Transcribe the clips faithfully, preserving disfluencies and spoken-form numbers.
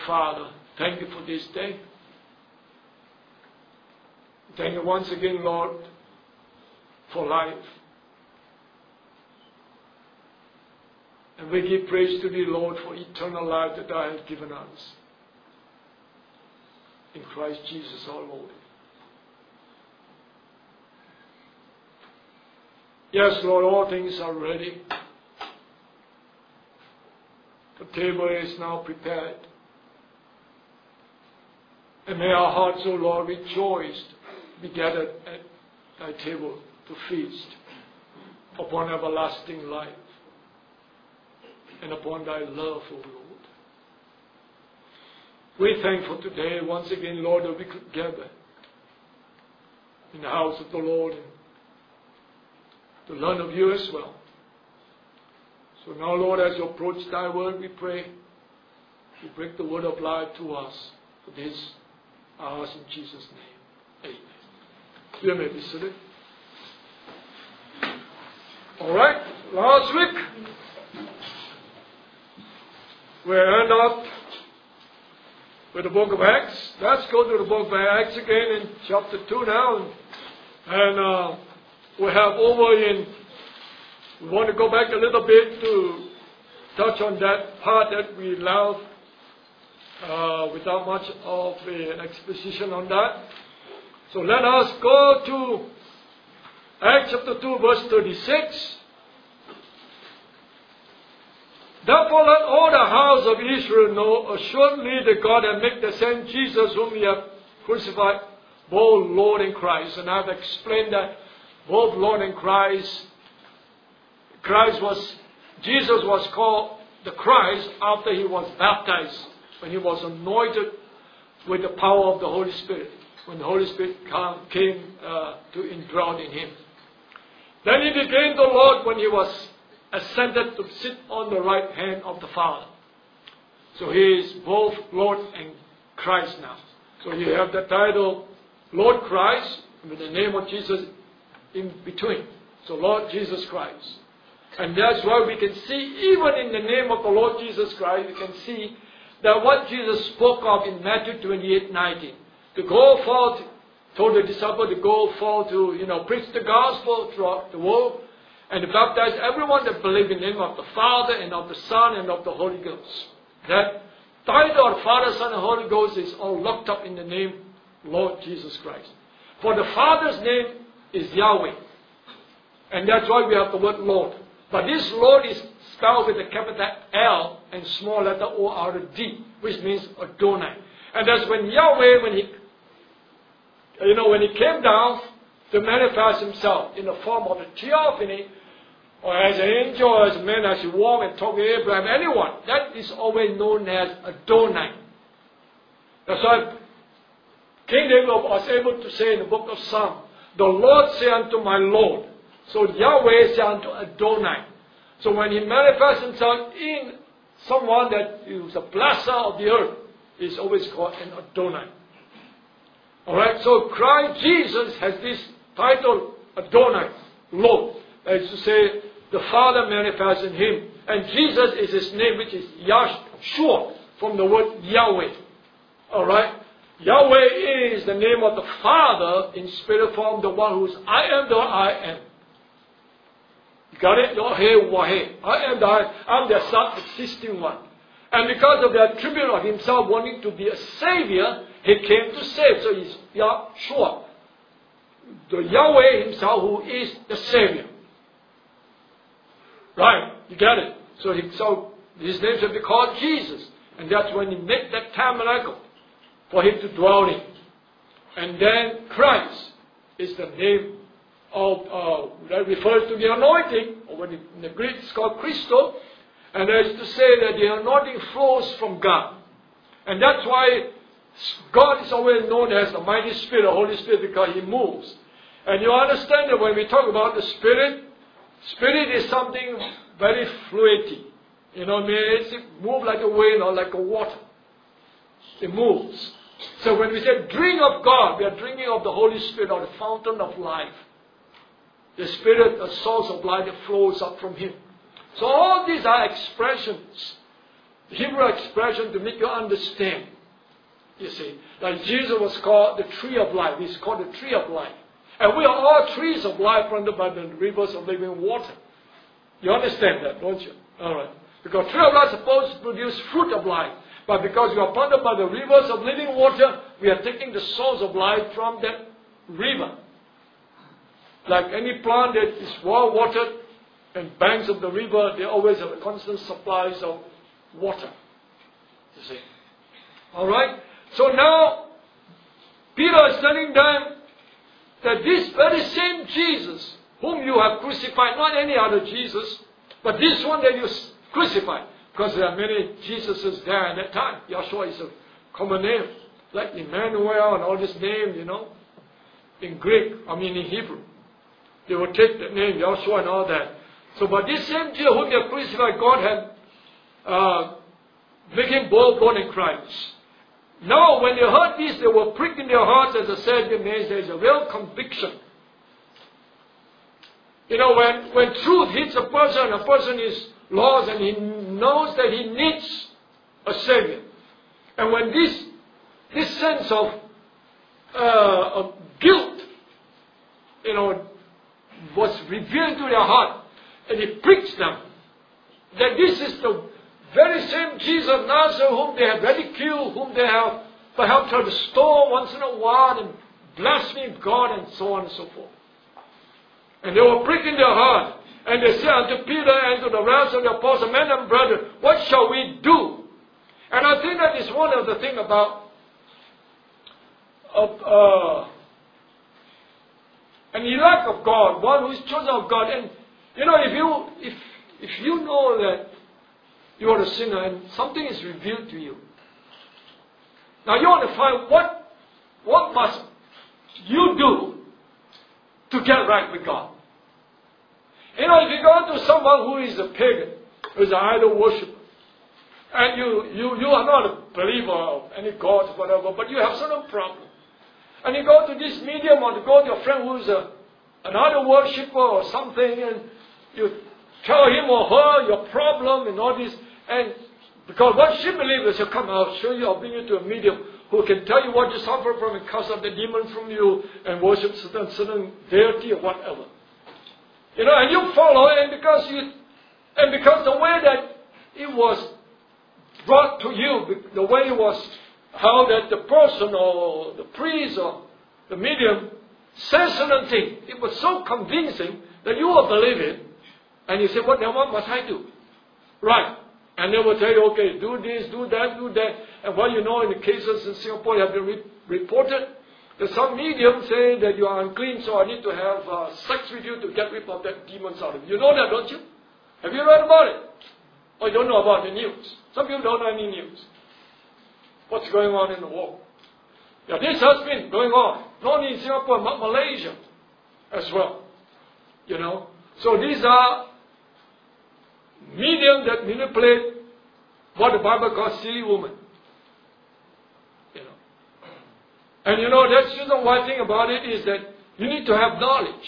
Father, thank you for this day. Thank you once again, Lord, for life. And we give praise to Thee, Lord, for eternal life that Thou hast given us. In Christ Jesus our Lord. Yes, Lord, all things are ready. The table is now prepared. And may our hearts, O Lord, rejoice, be gathered at Thy table to feast upon everlasting life and upon Thy love, O Lord. We're thankful today, once again, Lord, that we could gather in the house of the Lord and to learn of You as well. So now, Lord, as You approach Thy word, we pray You break the word of life to us. For this, I ask in Jesus' name. Amen. You may be seated. All right, last week we ended up with the book of Acts. Let's go to the book of Acts again in chapter two now. And, and uh, we have over in, we want to go back a little bit to touch on that part that we left uh, without much of an exposition on that. So let us go to Acts chapter two, verse thirty-six. Therefore let all the house of Israel know assuredly that God hath made the same Jesus whom He hath crucified, both Lord and Christ. And I have explained that both Lord and Christ, Christ was, Jesus was called the Christ after He was baptized, when He was anointed with the power of the Holy Spirit, when the Holy Spirit came uh, to indwell in Him. Then He became the Lord when He was ascended to sit on the right hand of the Father. So He is both Lord and Christ now. So you have the title Lord Christ with the name of Jesus in between. So Lord Jesus Christ. And that's why we can see, even in the name of the Lord Jesus Christ, we can see that what Jesus spoke of in Matthew twenty-eight nineteen. To go forth, told the disciples to go forth to, you know, preach the gospel throughout the world, and to baptize everyone that believes in the name of the Father and of the Son and of the Holy Ghost. That title of Father, Son, and Holy Ghost is all locked up in the name Lord Jesus Christ. For the Father's name is Yahweh. And that's why we have the word Lord. But this Lord is spelled with a capital L and small letter O R D, which means Adonai. And that's when Yahweh, when He, you know, when He came down to manifest Himself in the form of a theophany, or as an angel, or as a man, as He walked and talked with Abraham, anyone, that is always known as Adonai. That's why King David was able to say in the book of Psalms, the Lord said unto my Lord. So Yahweh said unto Adonai. So when He manifests Himself in someone that is a blesser of the earth, is always called an Adonai. Alright, so Christ Jesus has this title, Adonai, Lord. That is to say, the Father manifests in Him. And Jesus is His name, which is Yahshua, from the word Yahweh. Alright? Yahweh is the name of the Father in spirit form, the one who is I am the I am. You got it? Yahweh, Waheh. I am the I am. I'm the self-existing one. And because of the attribute of Himself wanting to be a Savior, He came to save. So He's Yahshua. The Yahweh Himself who is the Savior. Right? You got it? So, he, so His name should be called Jesus. And that's when He made that tabernacle for Him to dwell in. And then Christ is the name of, uh, that refers to the anointing, or when it, in the Greek it's called Christo. And that is to say that the anointing flows from God. And that's why God is always known as the mighty Spirit, the Holy Spirit, because He moves. And you understand that when we talk about the Spirit, Spirit is something very fluid. You know what I mean? It moves like a wind or like a water. It moves. So when we say drink of God, we are drinking of the Holy Spirit, or the fountain of life. The Spirit, the source of life that flows up from Him. So all these are expressions Hebrew expression to make you understand. You see, like Jesus was called the tree of life. He's called the tree of life. And we are all trees of life planted by the rivers of living water. You understand that, don't you? All right. Because tree of life is supposed to produce fruit of life. But because we are planted by the rivers of living water, we are taking the source of life from that river. Like any plant that is well watered and banks of the river, they always have a constant supplies of water. You see. All right. So now, Peter is telling them that this very same Jesus, whom you have crucified, not any other Jesus, but this one that you crucified, because there are many Jesuses there at that time. Yahshua is a common name, like Emmanuel and all this name, you know, in Greek, I mean in Hebrew. They would take the name Yahshua and all that. So, but this same Jesus whom they crucified, God had uh, made him bold born in Christ. Now, when they heard this, they were pricked in their hearts, as I said, there is a real conviction. You know, when, when truth hits a person, a person is lost and he knows that he needs a Savior. And when this, this sense of, uh, of guilt, you know, was revealed to their heart, and it pricks them, that this is the very same Jesus of Nazareth whom they have ridiculed, whom they have perhaps tried to stone once in a while and blaspheme God and so on and so forth. And they were pricking their heart. And they said unto Peter and to the rest of the apostles, men and brethren, what shall we do? And I think that is one of the things about of, uh, an elect of God, one who is chosen of God. And you know, if you if if you know that you are a sinner and something is revealed to you, now you want to find what what must you do to get right with God. You know, if you go to someone who is a pagan, who is an idol worshiper, and you, you, you are not a believer of any gods or whatever, but you have certain problem, and you go to this medium or you go to your friend who is a, an idol worshiper or something, and you tell him or her your problem and all this, and because what she believes is, come, I'll show you, I'll bring you to a medium who can tell you what you suffer from and cast out the demon from you and worship certain, certain deity or whatever. You know, and you follow it, and because you, and because the way that it was brought to you, the way it was, how that the person or the priest or the medium says certain thing, it was so convincing that you will believe it, and you say, what then what must I do? Right. And they will tell you, okay, do this, do that, do that. And what you know in the cases in Singapore have been re- reported, that some mediums say that you are unclean, so I need to have uh, sex with you to get rid of that demons out of you. You know that, don't you? Have you read about it? Or you don't know about the news? Some people don't know any news. What's going on in the world? Yeah, this has been going on, not only in Singapore, but Malaysia as well. You know? So these are mediums that manipulate what the Bible calls silly woman. You know. And you know, that's just the one thing about it is that you need to have knowledge.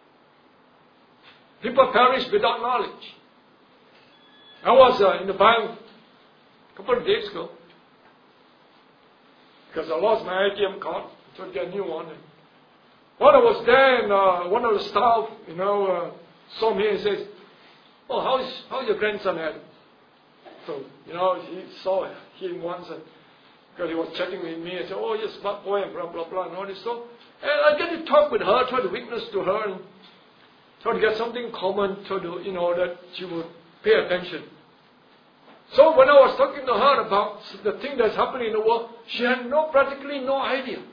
People perish without knowledge. I was uh, in the bank a couple of days ago because I lost my A T M card, so I get a new one. And while I was there, and uh, one of the staff, you know, uh, saw me and says, "Oh, how's how's your grandson Adam?" So you know, he saw him once, and because he was chatting with me and said, "Oh, yes, smart boy," and blah blah blah and all this stuff. And I get to talk with her, try to witness to her, and try to get something common, to do, you know, that she would pay attention. So when I was talking to her about the thing that's happening in the world, she had no practically no idea.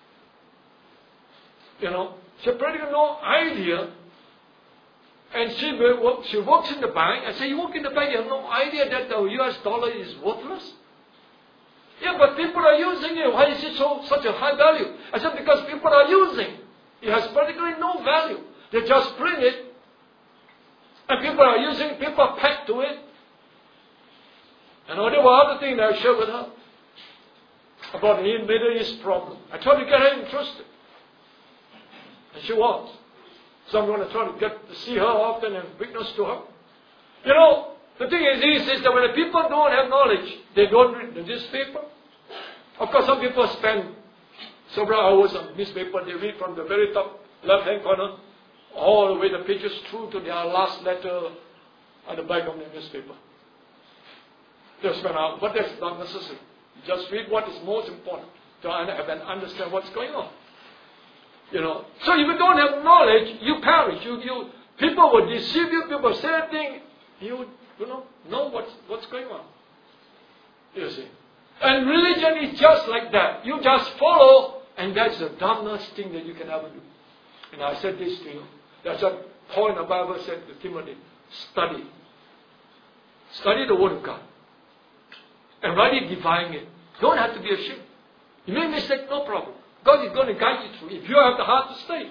You know, she had practically no idea. And she she works in the bank. I say, you work in the bank, you have no idea that the U S dollar is worthless? Yeah, but people are using it. Why is it so such a high value? I said, because people are using. It has practically no value. They just print it. And people are using it. People are packed to it. And there were other things that I shared with her about the Middle East problem. I tried to get her interested. And she was. So I'm going to try to get to see her often and witness to her. You know, The thing is, is, is that when the people don't have knowledge, they don't read the newspaper. Of course, some people spend several hours on newspaper. They read from the very top left-hand corner all the way the pages through to their last letter at the back of the newspaper. They spend hours, but that's not necessary. Just read what is most important to have and understand what's going on. You know. So if you don't have knowledge, you perish. You, you, people will deceive you. People say things. You, you know, know what's what's going on. You see. And religion is just like that. You just follow, and that's the dumbest thing that you can ever do. And I said this to you. That's what Paul in the Bible said to Timothy. Study. Study the Word of God. And rightly divine it. Don't have to be ashamed. You make mistake, no problem. God is going to guide you through if you have the heart to stay.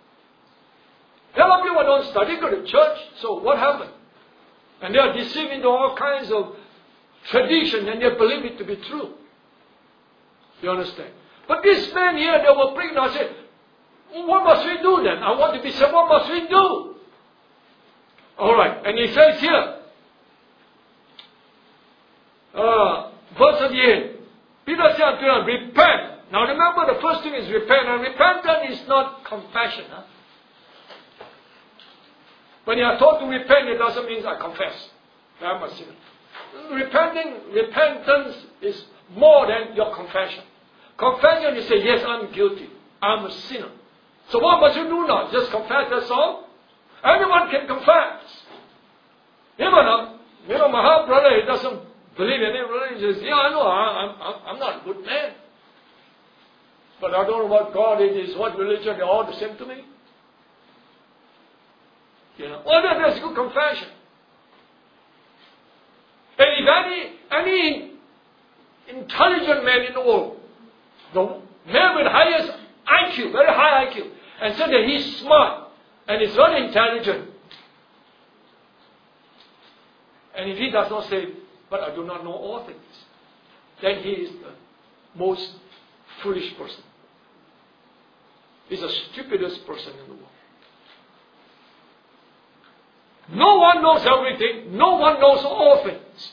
A lot of people don't study, go to church. So what happened? And they are deceived into all kinds of tradition and they believe it to be true. You understand? But this man here, they were praying. I said, what must we do then? I want to be saved. What must we do? All right. And he says here, uh, verse thirty-eight, Peter said unto them, repent. Now remember, the first thing is repent. And repentance is not confession. Huh? When you are told to repent, it doesn't mean I confess. I'm a sinner. Repenting, repentance is more than your confession. Confession, you say, yes, I'm guilty. I'm a sinner. So what must you do now? Just confess, that's all? Anyone can confess. Even, uh, you know, my half brother, he doesn't believe in any religion. He says, yeah, I know, I'm, I'm, I'm not a good man. But I don't know what God is, what religion, they're all the same to me. You know, well, that's good confession. And if any, any intelligent man in the world, the man with highest I Q, very high I Q, and said that he's smart and he's very intelligent, and if he does not say, but I do not know all things, then he is the most foolish person. He's the stupidest person in the world. No one knows everything. No one knows all things.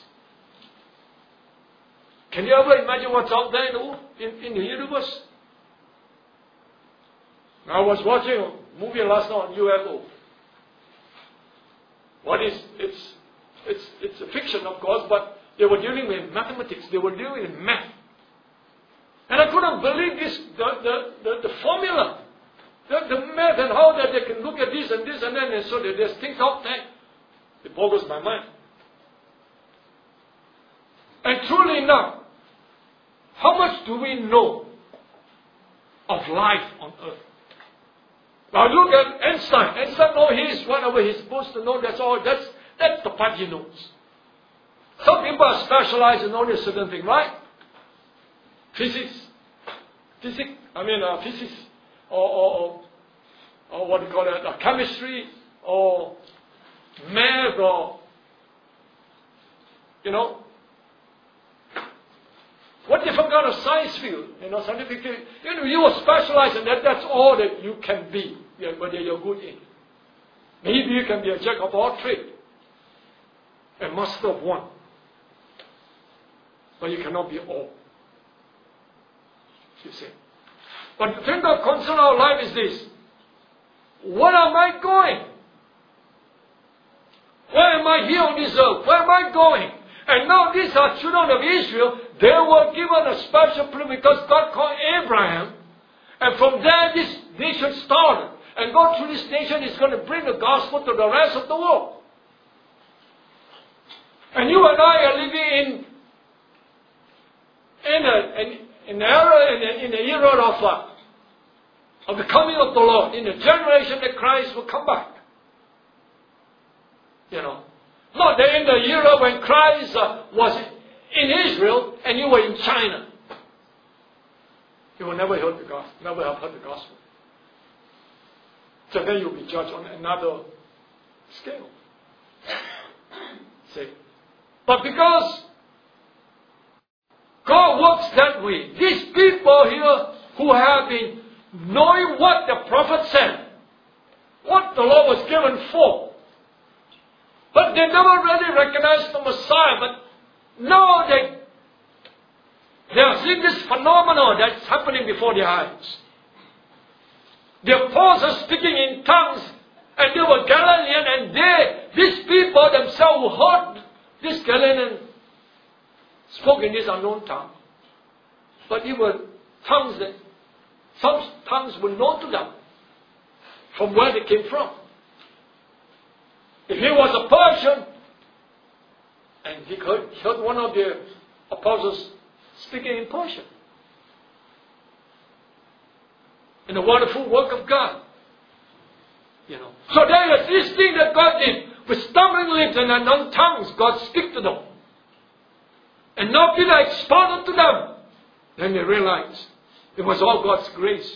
Can you ever imagine what's out there in the, world, in, in the universe? I was watching a movie last night on U F O. What is it's it's it's a fiction, of course, but they were dealing with mathematics. They were dealing with math, and I couldn't believe this the the the, the formula. The, the math and how that they can look at this and this and then and so that there's things out there. It boggles my mind. And truly enough, how much do we know of life on earth? Now look at Einstein. Einstein knows his whatever he's supposed to know. That's all. That's that's the part he knows. Some people are specialized in only a certain thing, right? Physics, physics. I mean uh, physics. Or, or, or what do you call it, uh, chemistry, or math, or, you know, what different kind of science field, you know, scientific, you know, you are specialized in that, that's all that you can be, whether you're good in. Maybe you can be a jack of all trades, a master of one, but you cannot be all, you see. But the thing that concerns our life is this. Where am I going? Where am I here on this earth? Where am I going? And now these are children of Israel. They were given a special privilege because God called Abraham. And from there this nation started. And God through this nation is going to bring the gospel to the rest of the world. And you and I are living in, in a... In, In the era, in the, in the era of, uh, of the coming of the Lord, in the generation that Christ will come back. You know. Not that in the era when Christ uh, was in Israel and you were in China. You will never hear the gospel, never have heard the gospel. So then you'll be judged on another scale. See? But because God works that way. These people here who have been knowing what the prophet said, what the law was given for, but they never really recognized the Messiah, but now they, they are seeing this phenomenon that's happening before their eyes. The apostles speaking in tongues, and they were Galilean, and they, these people themselves who heard this Galilean spoke in this unknown tongue. But it were tongues that, some tongues were known to them from where they came from. If he was a Persian, and he heard, heard one of the apostles speaking in Persian, in the wonderful work of God. You know. So there is this thing that God did. With stumbling lips and unknown tongues, God speak to them. And now Peter expounded to them. Then they realized it was all God's grace.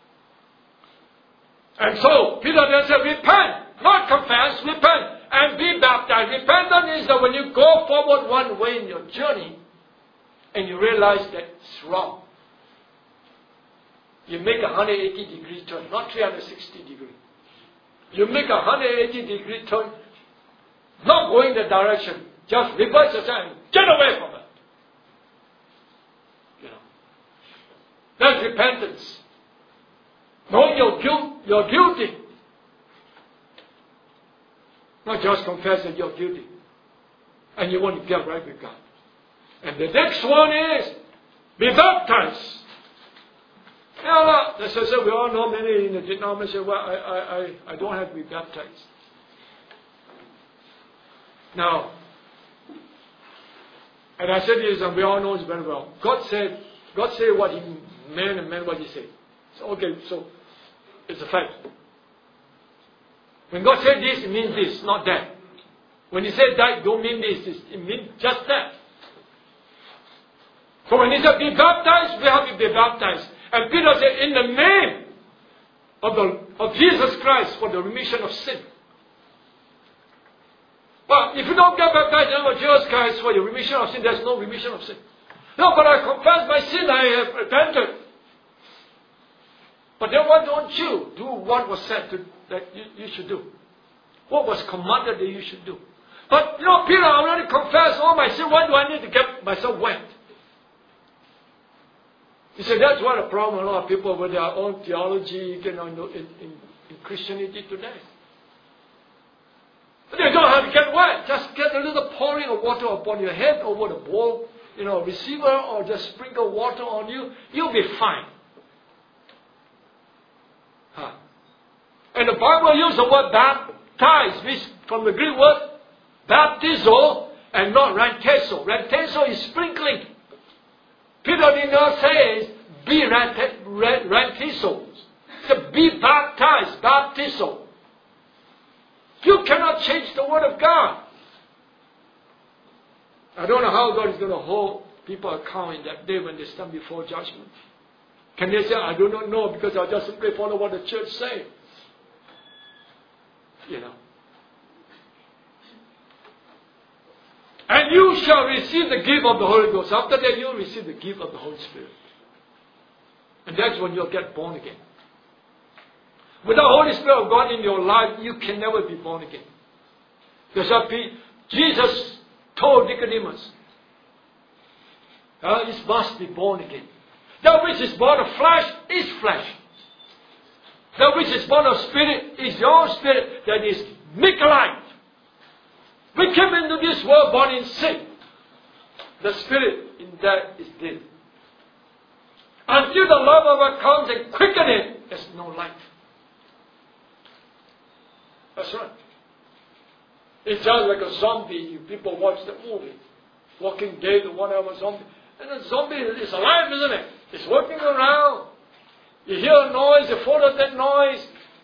And so Peter then said, repent, not confess, repent, and be baptized. Repentance is that when you go forward one way in your journey, and you realize that it's wrong. You make a one hundred eighty degree turn, not three hundred sixty degree. You make a one hundred eighty degree turn, not going the direction, just reverse yourself and get away from it. You know. That's repentance. Knowing your guilt, you're guilty. Not just confess that you're guilty. And you want to get right with God. And the next one is, be baptized. You know, as I said, we all know many in the denomination, well, I, I, I, I don't have to be baptized. Now, and I said this, and we all know it very well. God said, God said what He meant and meant what He said. So, okay, so it's a fact. When God said this, it means this, not that. When He said that, it don't mean this, it means just that. So when He said, be baptized, we have to be baptized. And Peter said, in the name of, the, of Jesus Christ for the remission of sin. Well, if you don't get baptized in the name of Jesus Christ for the remission of sin, there's no remission of sin. No, but I confess my sin, I have repented. But then why don't you do what was said to, that you, you should do? What was commanded that you should do? But, you know, Peter, I already confessed all my sin. Why do I need to get myself wet? He said, that's what a problem a lot of people with their own theology, you know, in, in, in Christianity today. They don't have to get wet. Just get a little pouring of water upon your head over the bowl, you know, receiver, or just sprinkle water on you. You'll be fine. Huh. And the Bible uses the word baptize, which from the Greek word baptizo, and not rantezo. Rantezo is sprinkling. Peter did not say be rantizo. So be baptized, baptizo. You cannot change the word of God. I don't know how God is going to hold people account in that day when they stand before judgment. Can they say, I do not know because I just simply follow what the church says? You know. And you shall receive the gift of the Holy Ghost. After that, you'll receive the gift of the Holy Spirit. And that's when you'll get born again. Without the Holy Spirit of God in your life, you can never be born again. Because Jesus told Nicodemus, uh, it must be born again. That which is born of flesh is flesh. That which is born of spirit is your spirit that is made alive. We came into this world born in sin. The spirit in that is dead. Until the love of God comes and quickens it, there's no life. That's right. It's just like a zombie. People watch the movie, Walking Dead or whatever zombie. And the zombie is alive, isn't it? It's walking around. You hear a noise, you follow that noise.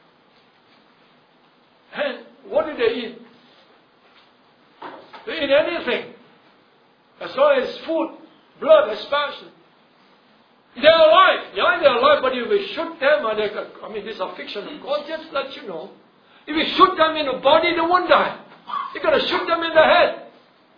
And what do they eat? They eat anything. As long as food, blood, especially. They're alive. Yeah, they're alive, but if we shoot them, and they, I mean, this is a fiction of God, just let you know. If we shoot them in the body, they won't die. You're going to shoot them in the head.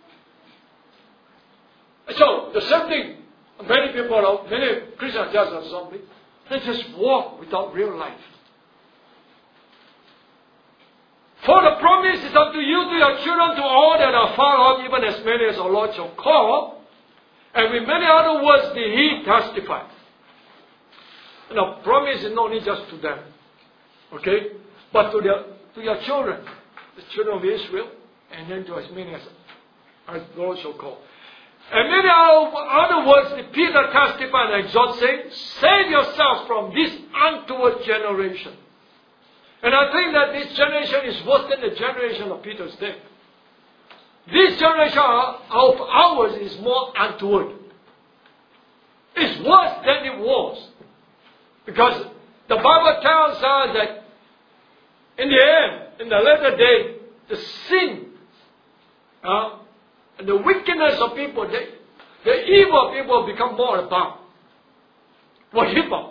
So, the same thing. Many people, many Christians just are zombies. They just walk without real life. For the promise is unto you, to your children, to all that are far off, even as many as our Lord shall call. And with many other words did he testify. Now, promise is not only just to them, okay, but to their to your children, the children of Israel, and then to as many as, as the Lord shall call. And many other words did Peter testify and exhort, saying, save yourselves from this untoward generation. And I think that this generation is worse than the generation of Peter's day. This generation of ours is more untoward. It's worse than it was. Because the Bible tells us that in the end, in the latter day, the sin uh, and the wickedness of people, they, the evil of people become more abound. What evil?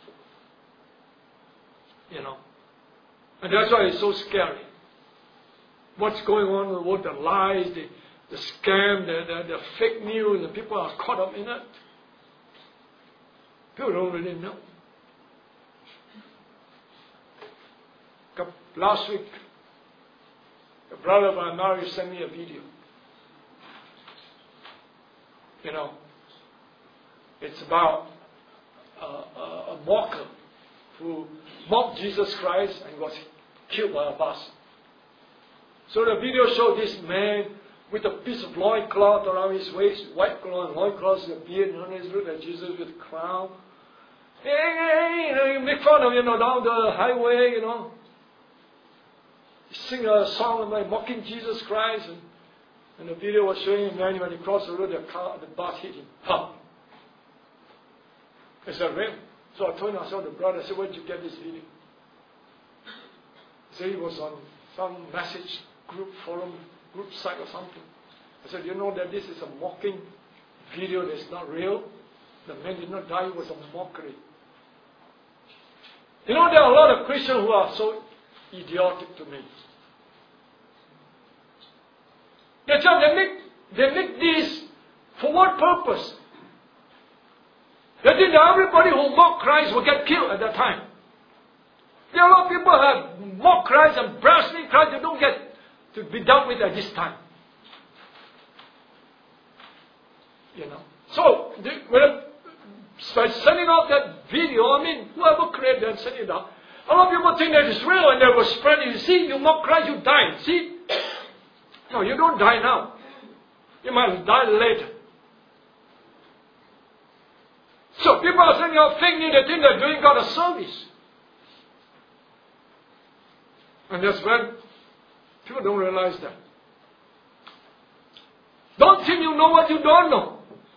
You know. And that's why it's so scary. What's going on in the world, the lies, the, the scam, the, the, the fake news, and people are caught up in it. People don't really know. Last week, a brother of mine, Mario, sent me a video. You know, it's about a, a, a mocker who mocked Jesus Christ and was killed by a bus. So the video showed this man with a piece of loincloth around his waist, white cloth, loincloth with a beard, and on his look at Jesus with a crown. Hey, hey, you know, you make fun of, you know, down the highway, you know. Sing a song about mocking Jesus Christ, and, and the video was showing a man when he crossed the road, the car, the bus hit him. Pum. It's a rim. So I told him, I saw the brother, I said, where did you get this video? He said he was on some message group forum, group site or something. I said, you know that this is a mocking video that's not real? The man did not die, it was a mockery. You know, there are a lot of Christians who are so idiotic to me. They just they make they make this for what purpose? They think that everybody who mock Christ will get killed at that time. There are a lot of people who have mocked Christ and blasphemed Christ. They don't get to be dealt with at this time. You know. So they, when by sending out that video, I mean, whoever created and sent it out. A lot of people think that it's real and they will spread it. You see, you mock Christ, you die. See? No, you don't die now. You might die later. So people are sending out fake news, they think they're doing God a service. And that's when people don't realize that. Don't think you know what you don't know.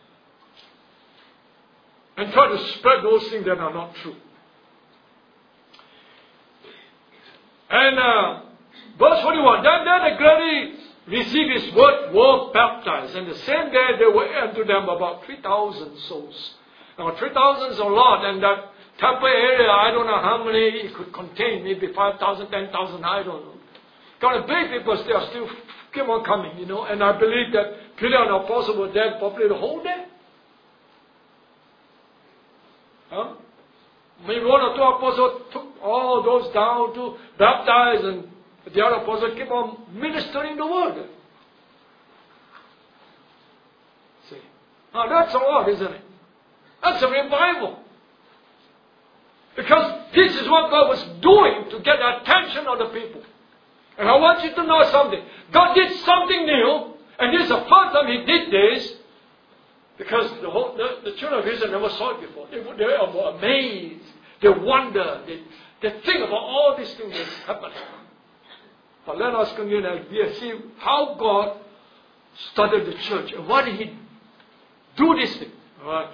And try to spread those things that are not true. And uh, verse forty-one, then, then the Galilee received his word, were baptized. And the same day there were unto them about three thousand souls. Now three thousand is a lot, and that temple area, I don't know how many it could contain, maybe five thousand, ten thousand, I don't know. Kind of big because they are still keep on coming, you know. And I believe that Peter and the Apostle were there probably the whole day. Huh? Maybe one or two apostles took all those down to baptize, and the other apostles keep on ministering the word. See? Now that's a lot, isn't it? That's a revival. Because this is what God was doing to get the attention of the people. And I want you to know something. God did something new, and this is the first time He did this, because the, whole, the, the children of Israel never saw it before. They, they were amazed. They wonder. They, they think about all these things that's happening. But let us continue and see how God started the church. And why did He do this thing? Alright.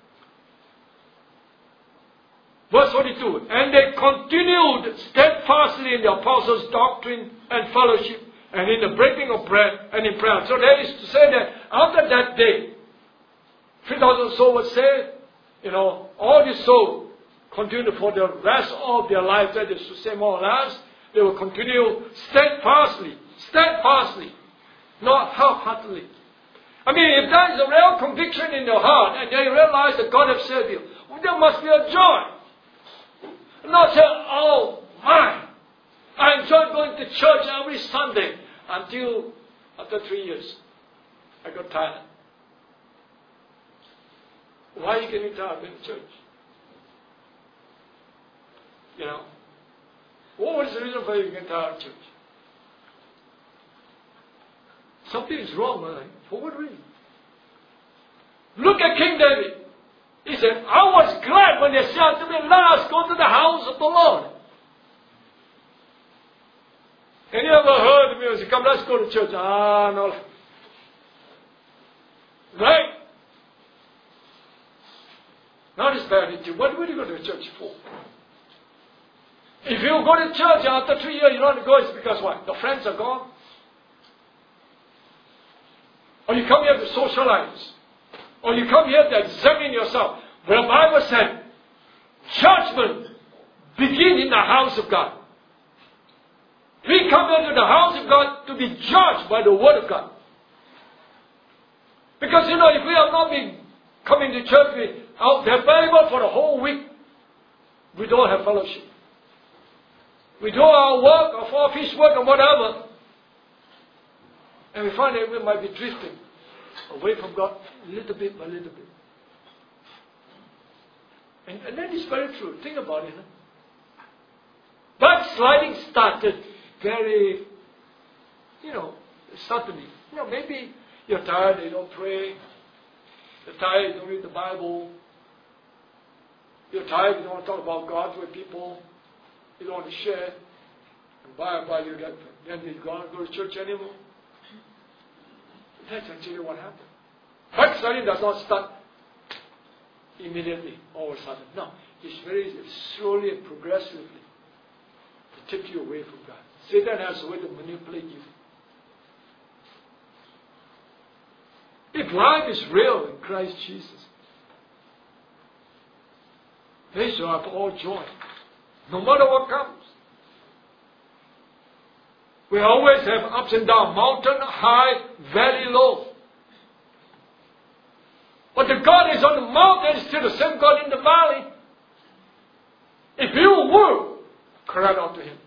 Verse forty-two. And they continued steadfastly in the apostles' doctrine and fellowship, and in the breaking of bread and in prayer. So that is to say that after that day, three thousand souls were saved. You know, all these souls continued for the rest of their lives. That is to say, more or less, they will continue steadfastly, steadfastly, not half-heartedly. I mean, if there is a real conviction in your heart and you realize that God has saved you, well, there must be a joy. Not say, oh my, I enjoy going going to church every Sunday until after three years. I got tired. Why are you getting tired in church? You know, what was the reason for you getting tired of church? Something is wrong, right? For what reason? Look at King David. He said, I was glad when they said to me, let us go to the house of the Lord. And you ever heard the music? Come, let's go to church. Ah, no. Right? Not his bad attitude. What would you go to church for? If you go to church after three years, you don't go, it's because what? The friends are gone? Or you come here to socialize? Or you come here to examine yourself? Well, the Bible said, judgment begins in the house of God. We come here to the house of God to be judged by the Word of God. Because, you know, if we have not been coming to church, we are available for the whole week, we don't have fellowship. We do our work, our office work, and whatever, and we find that we might be drifting away from God little bit by little bit. And, and that is very true. Think about it. Huh? Backsliding started very, you know, suddenly. You know, maybe you're tired, you don't pray. You're tired, you don't read the Bible. You're tired, you don't want to talk about God with people. You don't want to share. And by and by you get, then you don't go to church anymore. That's actually what happened. Backsliding does not start immediately, all of a sudden. No, it's very slowly and progressively to take you away from God. Satan has a way to manipulate you. If life is real in Christ Jesus, they shall have all joy, no matter what comes. We always have ups and downs, mountain high, valley low. But the God is on the mountain is still the same God in the valley. If you will cry out to Him.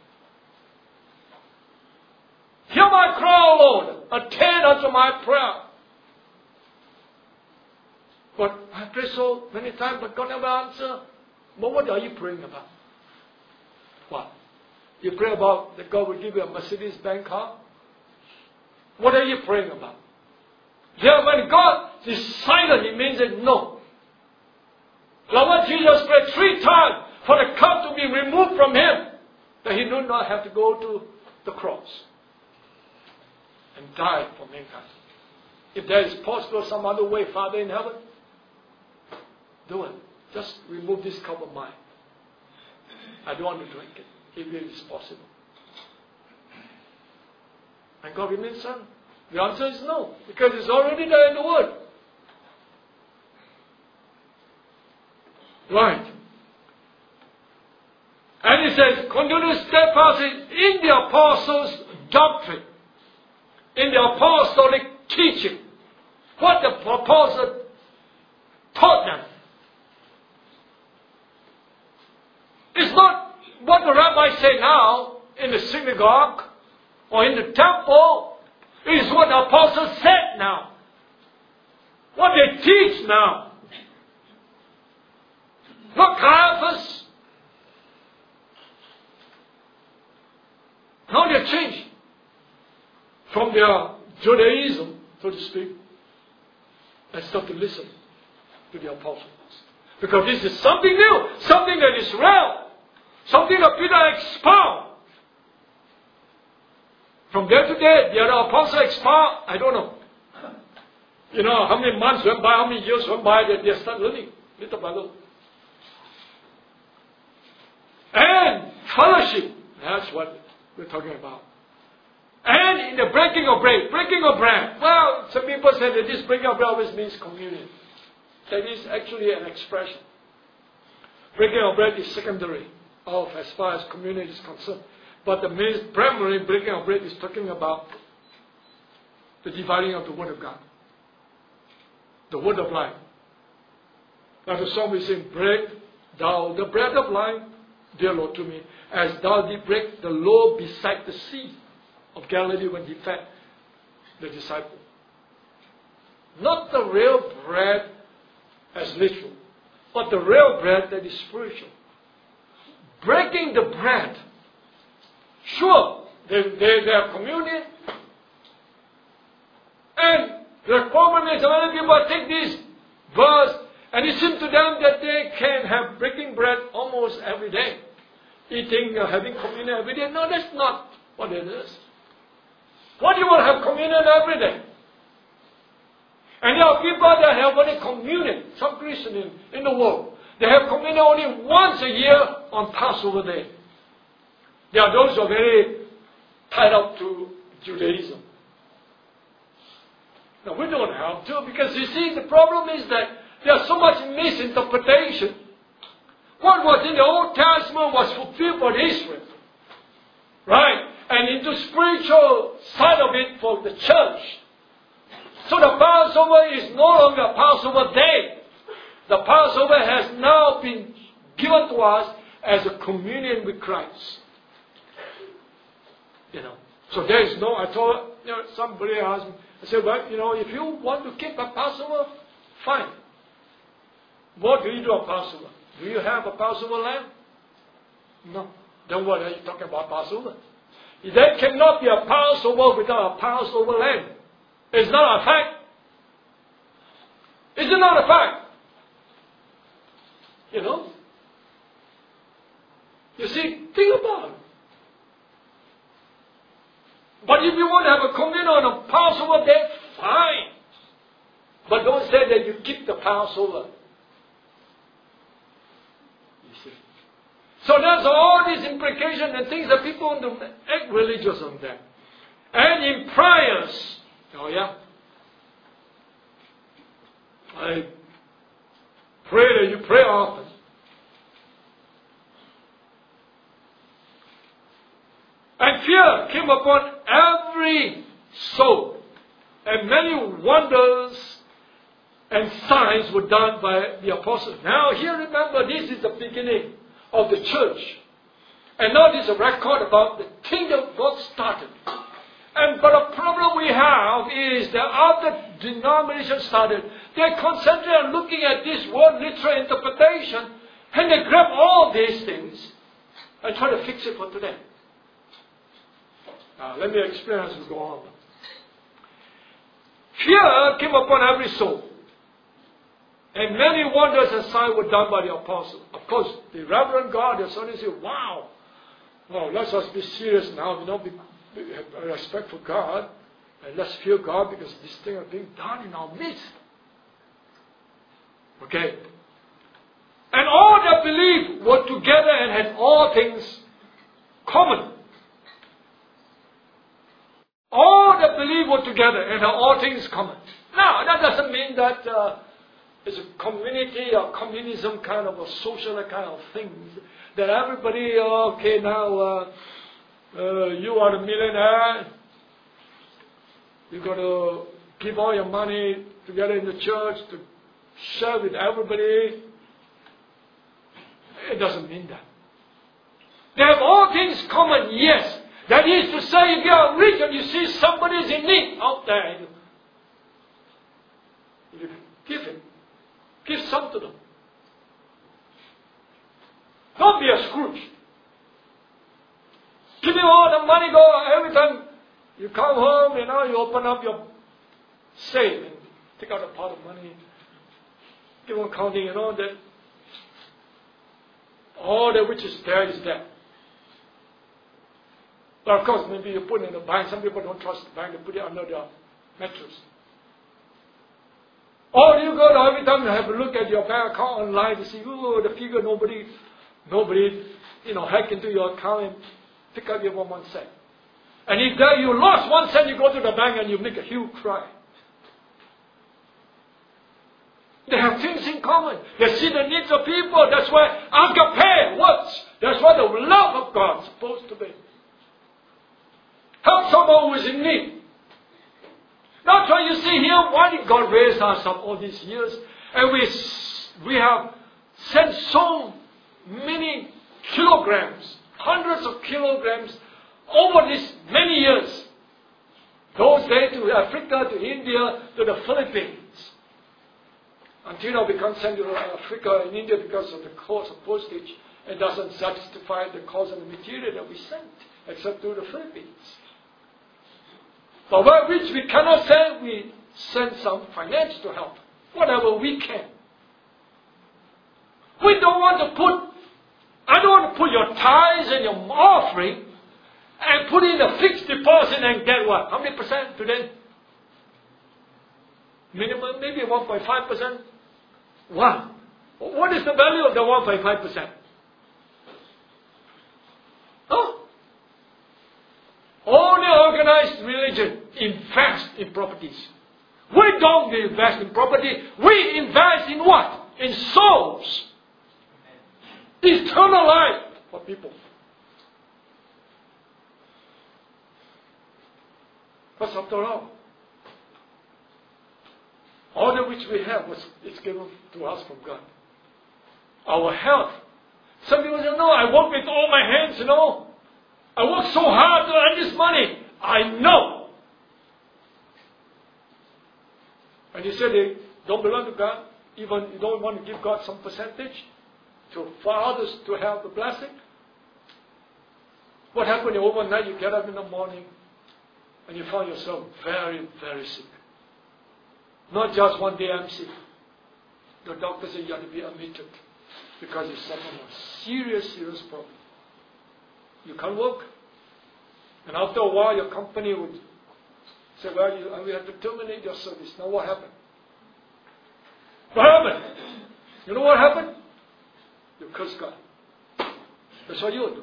Hear my cry, Lord. Attend unto my prayer. But I pray so many times, but God never answers. But what are you praying about? What? You pray about that God will give you a Mercedes-Benz car? What are you praying about? Yeah, when God is silent, it means that no. Like what Jesus prayed three times for the cup to be removed from Him, that He do not have to go to the cross and die for mankind. If there is possible some other way, Father in heaven, do it. Just remove this cup of mine. I don't want to drink it, if it is possible. And God remains silent. The answer is no, because it's already there in the Word. Right. And He says, continue steadfast in the apostles' doctrine, in the apostolic teaching. What the apostle taught them. It's not what the rabbis say now in the synagogue or in the temple. It is what the apostles said now. What they teach now. Not Caiaphas. Now they change from their Judaism, so to speak, and start to listen to the apostles. Because this is something new, something that is real, something that Peter expound. From day to day, the other apostles expound, I don't know. You know, how many months went by, how many years went by, that they start learning, little by little. And fellowship, that's what we're talking about. And in the breaking of bread, breaking of bread. Well, some people say that this breaking of bread always means communion. That is actually an expression. Breaking of bread is secondary of as far as communion is concerned. But the main primary breaking of bread is talking about the dividing of the Word of God. The Word of life. Like the song we sing, break thou the bread of life, dear Lord, to me, as thou did break the loaf beside the sea of Galilee when he fed the disciple. Not the real bread as literal, but the real bread that is spiritual. Breaking the bread. Sure, they, they, they have communion. And the problem is, many people take this verse, and it seems to them that they can have breaking bread almost every day. Eating, uh, having communion every day. No, that's not what it is. What do you want to have communion every day? And there are people that have only communion, some Christians in, in the world. They have communion only once a year on Passover day. There are those who are very tied up to Judaism. Now we don't have to, because you see, the problem is that there's so much misinterpretation. What was in the Old Testament was fulfilled for Israel. Right? And into spiritual side of it for the church. So the Passover is no longer a Passover day. The Passover has now been given to us as a communion with Christ. You know. So there is no, I told, you know, somebody asked me, I said, well, you know, if you want to keep a Passover, fine. What do you do on Passover? Do you have a Passover lamb? No. Then what are you talking about Passover? There cannot be a Passover without a Passover lamb. It's not a fact. Is it not a fact? You know? You see, think about it. But if you want to have a communion on a Passover day, fine. But don't say that you keep the Passover. You see. So there's all these implications and things that people want to act religious on them. And in prayers, oh yeah, I pray that you pray often. And fear came upon every soul. And many wonders and signs were done by the apostles. Now here, remember, this is the beginning of the church. And now this is a record about the kingdom God started. And but the problem we have is that after denomination started, they concentrate on looking at this word literal interpretation, and they grab all these things and try to fix it for today. Now, let me explain as we go on. Fear came upon every soul. And many wonders and signs were done by the apostles. Of course, the Reverend God, the Son, said, wow, well, let's just be serious now, you know, be, be, have respect for God, and let's fear God because this thing is being done in our midst. Okay? And all that believed were together and had all things common. All that believe were together and have all things common. Now, that doesn't mean that uh, it's a community or communism kind of a social kind of thing. That everybody, okay, now uh, uh, you are a millionaire. You got to give all your money together in the church to share with everybody. It doesn't mean that. They have all things common, yes. That is to say, if you are rich and you see somebody is in need out there, you give him. Give some to them. Don't be a Scrooge. Give him all the money, go every time you come home, you know, you open up your safe and take out a pot of money. Give on counting, you know, that all that which is there is there. But of course, maybe you put it in the bank. Some people don't trust the bank. They put it under their mattress. Or you go to every time you have a look at your bank account online to see, oh, the figure, nobody, nobody, you know, hack into your account and pick up your one, one cent. And if there you lost one cent, you go to the bank and you make a huge cry. They have things in common. They see the needs of people. That's why agape works. That's what the love of God is supposed to be. Help someone who is in need. That's why you see here, why did God raise us up all these years? And we, we have sent so many kilograms, hundreds of kilograms over these many years. Those days to Africa, to India, to the Philippines. Until now we can't send to Africa and India because of the cost of postage. It doesn't justify the cost of the material that we sent, except to the Philippines. But where which we cannot send, we send some finance to help, whatever we can. We don't want to put, I don't want to put your tithes and your offering and put in a fixed deposit and get what? How many percent today? Minimum, maybe one point five percent. Wow. What is the value of the one point five percent? Huh? Only organized religion invest in properties. We don't invest in property. We invest in what? In souls. Eternal life for people. Because after all, all that which we have was is given to us from God. Our health. Some people say, no, I work with all my hands, you know. I work so hard to earn this money. I know. And you say they don't belong to God, even you don't want to give God some percentage to, for others to have the blessing. What happened overnight? You get up in the morning and you find yourself very, very sick. Not just one day I'm sick. The doctor said you have to be admitted because you suffer from a serious, serious problem. You can't work. And after a while, your company would say, well, you, we have to terminate your service. Now what happened? What happened? You know what happened? You curse God. That's what you would do.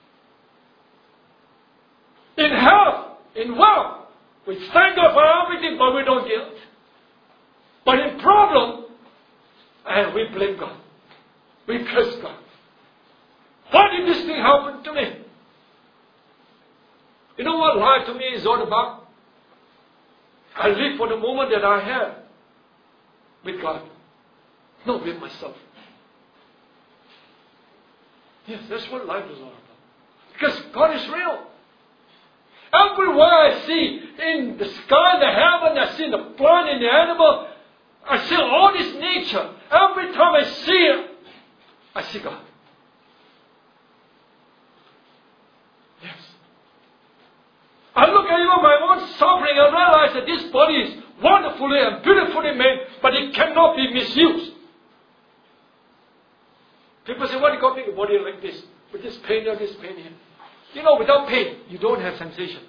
In health, in wealth, we thank God for everything, but we don't give. But in problem, and we blame God. We curse God. Why did this thing happen to me? You know what life to me is all about? I live for the moment that I have with God, not with myself. Yes, that's what life is all about. Because God is real. Everywhere I see, in the sky, the heaven, I see the plant and the animal, I see all this nature. Every time I see it, I see God. Yes. I look at even my own suffering and realize that this body is wonderfully and beautifully made, but it cannot be misused. People say, what, you got to make a body like this? With this pain here, this pain here. You know, without pain, you don't have sensation.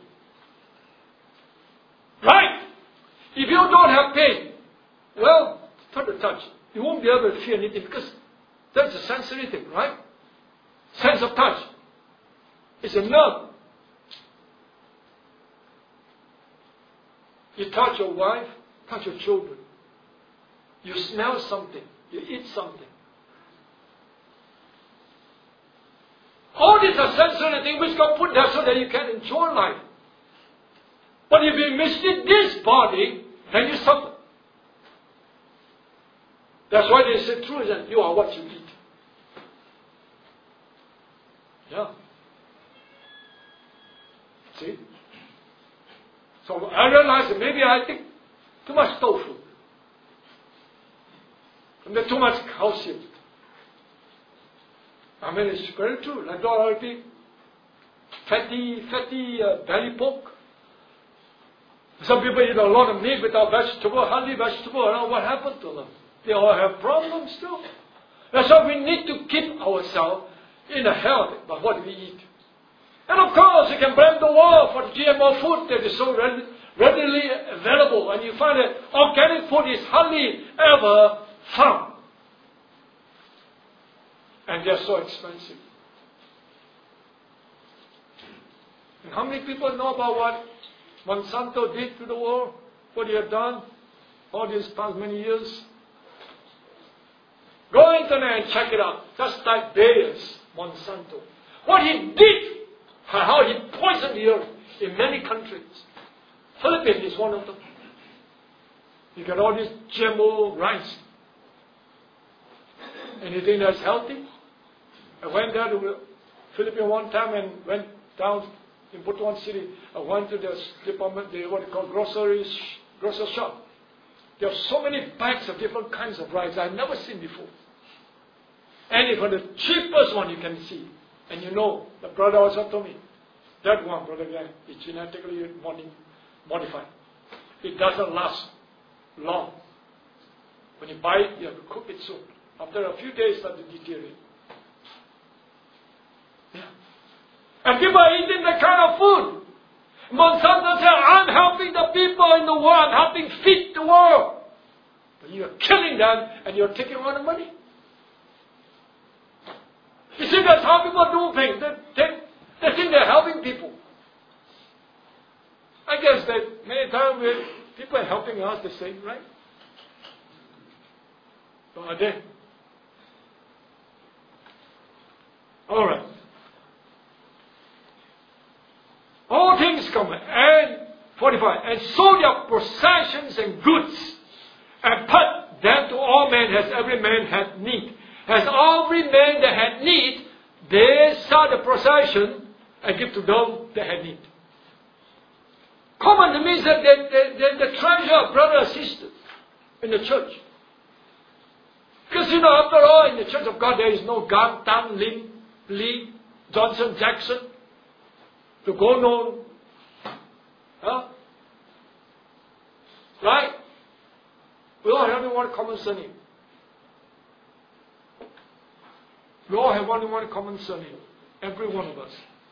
Right? If you don't have pain, well, try to touch. You won't be able to feel anything because that's a sensory thing, right? Sense of touch. It's a nerve. You touch your wife, touch your children. You smell something. You eat something. All these are sensory things which God put there so that you can enjoy life. But if you mistreat this body, then you suffer. That's why they say true is that you are what you eat. Yeah. See? So I realized that maybe I think too much tofu. And there's too much calcium. I mean, it's very true. Like already fatty, fatty uh, belly pork. Some people eat a lot of meat without vegetable, hardly vegetable. I don't know what happened to them. They all have problems too. That's why we need to keep ourselves in a health by what we eat. And of course, you can blame the world for the G M O food that is so readily, readily available. And you find that organic food is hardly ever found. And they're so expensive. And how many people know about what Monsanto did to the world? What he had done all these past many years? Go on the internet and check it out. Just like Bayer's Monsanto. What he did, how he poisoned the earth in many countries. Philippines is one of them. You get all this G M O rice. Anything that's healthy? I went there to the Philippines one time and went down in Butuan City. I went to the department, the what they call grocery grocery shop. There are so many bags of different kinds of rice I've never seen before. And even the cheapest one you can see. And you know, the brother also told me, that one, brother guy, is genetically modified. It doesn't last long. When you buy it, you have to cook it soon. After a few days, it starts to deteriorate. Yeah. And people are eating that kind of food. Monsanto said, I'm helping the people in the world, I'm helping feed the world. But you're killing them and you're taking all the money. You see, that's how people do things. They, they, they think they're helping people. I guess that many times people are helping us the same, right? So are they? All right. All things come, and forty-five, and sold their possessions and goods, and put them to all men as every man had need. As every man that had need, they sell the possession and give to them that had need. Common means that they, they, they, they treasure a brother or sister in the church. Because you know, after all, in the Church of God, there is no Gan, Tan, Lim, Lee, Johnson, Jackson, to go known. Huh? Right? We all have one common surname. We all have only one common surname. Every one of us.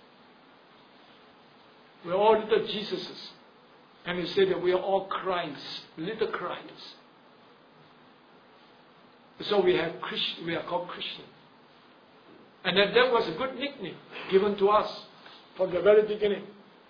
We're all little Jesuses. And we say that we are all Christ, little Christ. So we have Christian, we are called Christian. And then that was a good nickname given to us from the very beginning.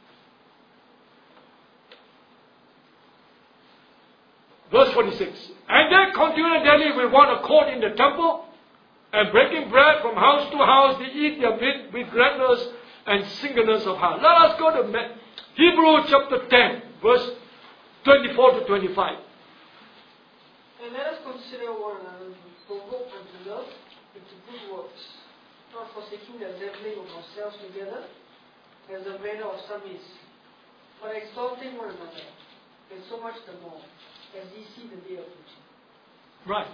Verse forty-six. And they continued daily with one accord in the temple, and breaking bread from house to house, they eat their meat with gladness and singleness of heart. Let us go to Hebrews chapter ten, verse twenty-four to twenty-five. And let us consider one another, provoke unto love, and to good works, not forsaking the assembling of ourselves together, as the manner of some is, but exalting one another, and so much the more, as ye see the day approaching. Right.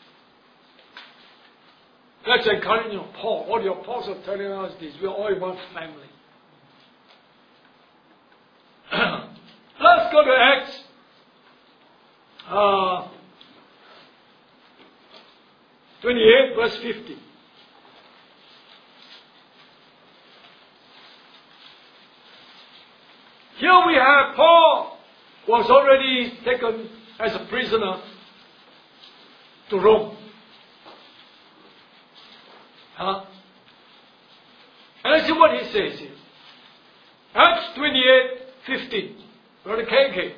That's encouraging of Paul. All the apostles are telling us this. We are all one family. Let's go to Acts. Uh, twenty-eight, verse fifty. Here we have Paul was already taken as a prisoner to Rome. Huh? And let's see what he says here. Acts twenty-eight, fifteen. Brother K K.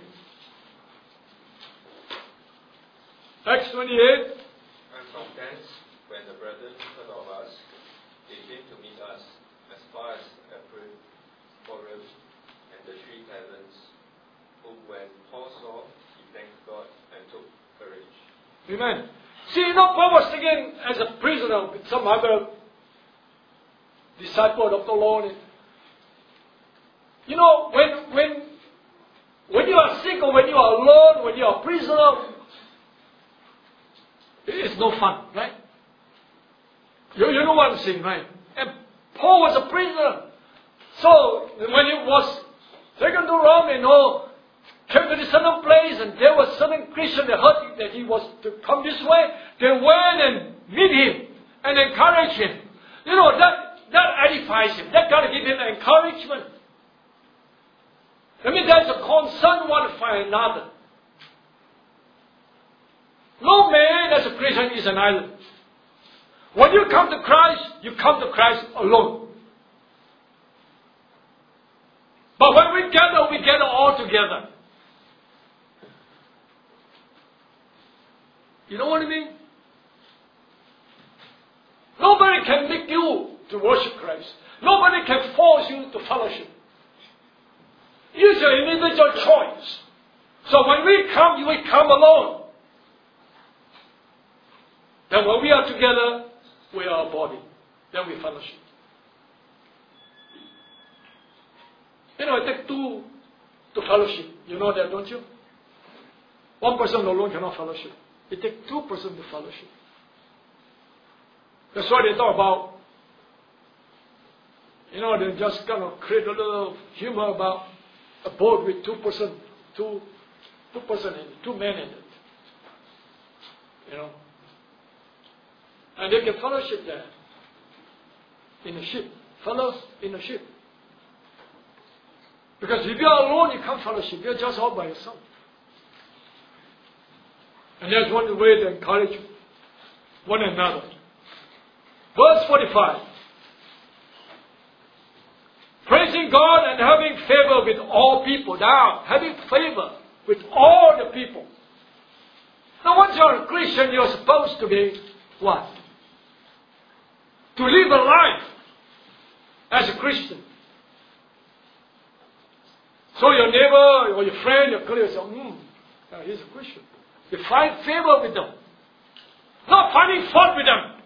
Acts twenty-eight. And from thence, when the brethren heard of us, they came to meet us as far as April, Corinth, and the three taverns, whom when Paul saw, he thanked God and took courage. Amen. See, you know, Paul was taken as a prisoner with some other disciple of the Lord. You know, when when when you are sick or when you are alone, when you are a prisoner, it's no fun, right? You, you know what I'm saying, right? And Paul was a prisoner. So when he was taken to Rome, you know, came to this certain place, and there was certain Christian that heard that he was to come this way. They went and meet him and encourage him. You know, that that edifies him. That gotta give him encouragement. I mean, there's a concern one for another. No man as a Christian is an island. When you come to Christ, you come to Christ alone. But when we gather, we gather all together. You know what I mean? Nobody can make you to worship Christ. Nobody can force you to fellowship. It's your individual choice. So when we come, we come alone. Then when we are together, we are a body. then we fellowship. You know, it takes two to fellowship. You know that, don't you? One person alone cannot fellowship. It takes two persons to fellowship. That's why they talk about, you know, they just kind of create a little humor about a boat with two person, two, two person in it, two men in it. You know. And they can fellowship there. In a ship. Fellows in a ship. Because if you are alone, you can't fellowship. You're just all by yourself. And that's one way to encourage one another. Verse forty-five. Praising God and having favor with all people. Now, having favor with all the people. Now, once you're a Christian, you're supposed to be what? To live a life as a Christian. So your neighbor or your friend, your colleague say, hmm, yeah, he's a Christian. You find favor with them. Not finding fault with them.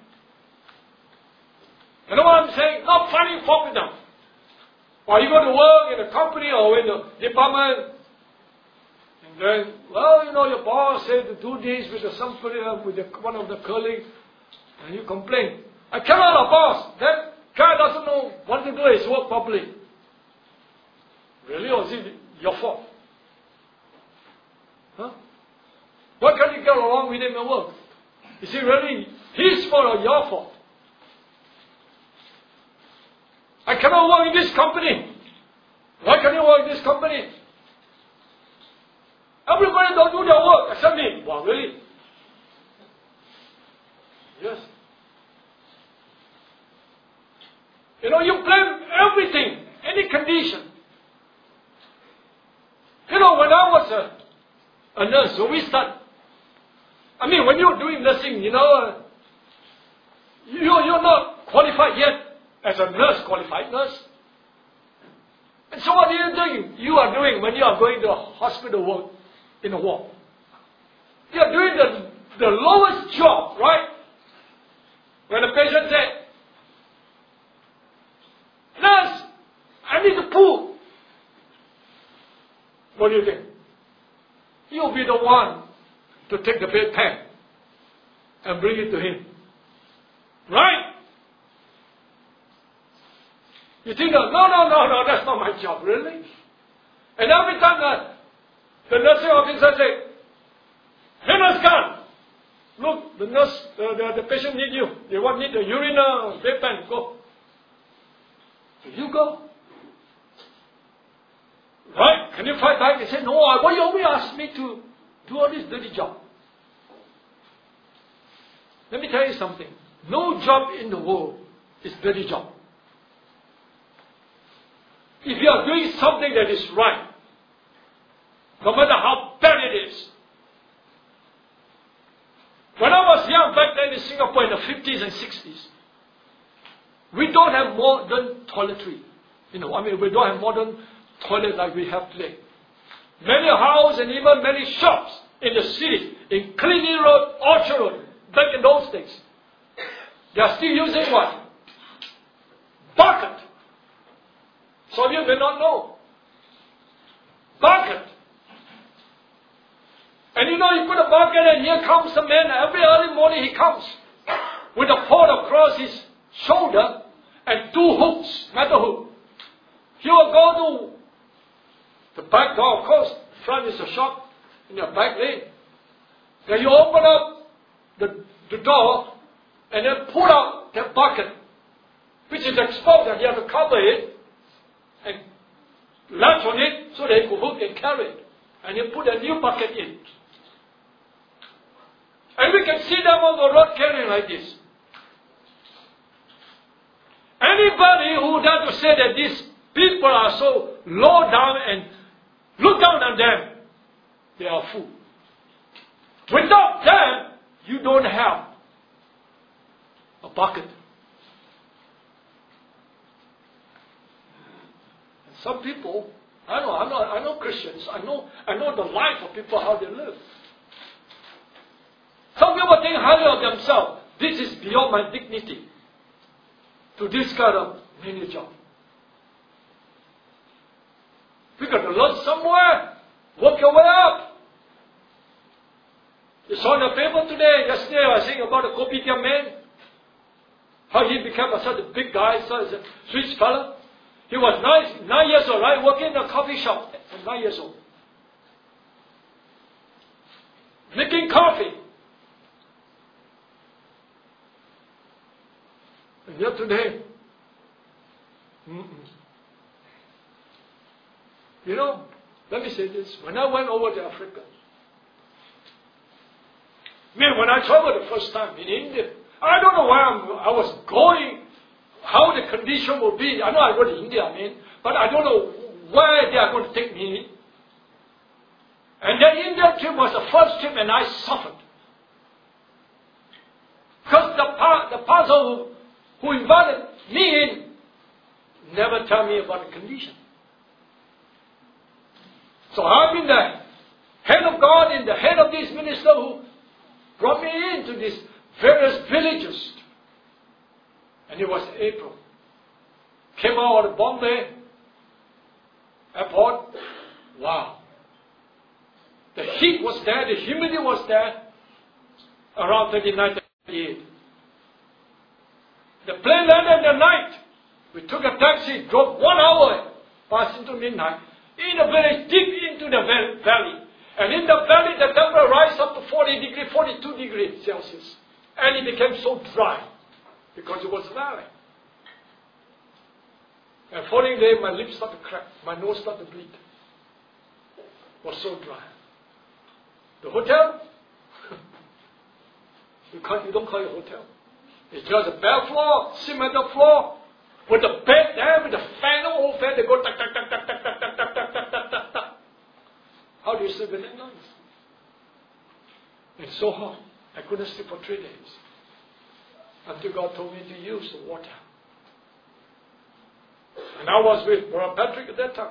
You know what I'm saying? Not finding fault with them. Or you go to work in a company or in the department, and then, well, you know, your boss said to do this with the somebody, with the, one of the colleagues, and you complain. I cannot, a boss. That guy doesn't know what to do his work properly. Really, or is it your fault? Huh? What can you get along with him at work? Is it really his fault or your fault? I cannot work in this company. Why can you work in this company? Everybody don't do their work except me. Wow, really? Yes. You know, you blame everything, any condition. You know, when I was a, a nurse, so we start, I mean, when you're doing nursing, you know, uh, you, you're not qualified yet as a nurse, qualified nurse. And so what are you doing? You are doing when you are going to a hospital work in a ward. You are doing the, the lowest job, right? When the patient says, nurse, I need to poo. What do you think? You'll be the one to take the bedpan and bring it to him. Right? You think, no, no, no, no, that's not my job, really? And every time that the nursing officer says, hey, nurse, come. Look, the nurse, the, the, the patient need you. They want need the urinal, bedpan, go. So you go. Right? Can you fight back? They say, no, why you always ask me to do all this dirty job? Let me tell you something. No job in the world is dirty job. If you are doing something that is right, no matter how bad it is. When I was young back then in Singapore in the fifties and sixties, we don't have modern toiletry. You know, I mean, we don't have modern toilet like we have today. Many houses and even many shops in the city, in Cleaning Road, Orchard Road, back in those days, they are still using what? Bucket. Some of you may not know. Bucket. And you know, you put a bucket and here comes the man. Every early morning he comes with a pot across his shoulder and two hooks, metal hook. He will go to the back door, of course. Front is a shop in your back lane. Then you open up the, the door and then pull out that bucket, which is exposed, and you have to cover it and latch on it so that you can hook and carry it. And you put a new bucket in. And we can see them on the road carrying like this. Anybody who does to say that these people are so low down and look down on them, they are fools. Without them, you don't have a bucket. And some people, I know, I know, I know Christians. I know, I know the life of people, how they live. Some people think highly of themselves. This is beyond my dignity. to this kind of menial job. We got to learn somewhere. Work your way up. You saw in the paper today, yesterday I was saying about the Kopitiam man. How he became a, such a big guy, such a Swiss fellow. He was nine, nine years old, right? Working in a coffee shop at nine years old. Making coffee. And yet today, mm-mm. You know, let me say this. When I went over to Africa, man, when I traveled the first time in India, I don't know where I'm, I was going, how the condition will be. I know I go to India, I mean, but I don't know where they are going to take me. And that India trip was the first trip and I suffered. Because the, pa- the pastor who, who invited me in never tell me about the condition. So I've been the head of God and the head of this minister who brought me into these various villages. And it was April. Came out of Bombay airport. Wow. The heat was there, the humidity was there. Around thirty-nine, thirty-eight. The plane landed at night. We took a taxi, drove one hour past into midnight. In the village, deep into the valley. And in the valley, the temperature rise up to forty degrees, forty-two degrees Celsius. And it became so dry because it was a valley. And following day, my lips started to crack. My nose started to bleed. It was so dry. The hotel? you, can't, you don't call it a hotel. It's just a bare floor, cement floor, with a bed there, with a fan, old fan, they go tak, tak, tak, tak, tak, tak, tak, tak, tak, tak, tak, tak, tak. How do you sleep at night? It's so hot. I couldn't sleep for three days. Until God told me to use the water. And I was with Brother Patrick at that time.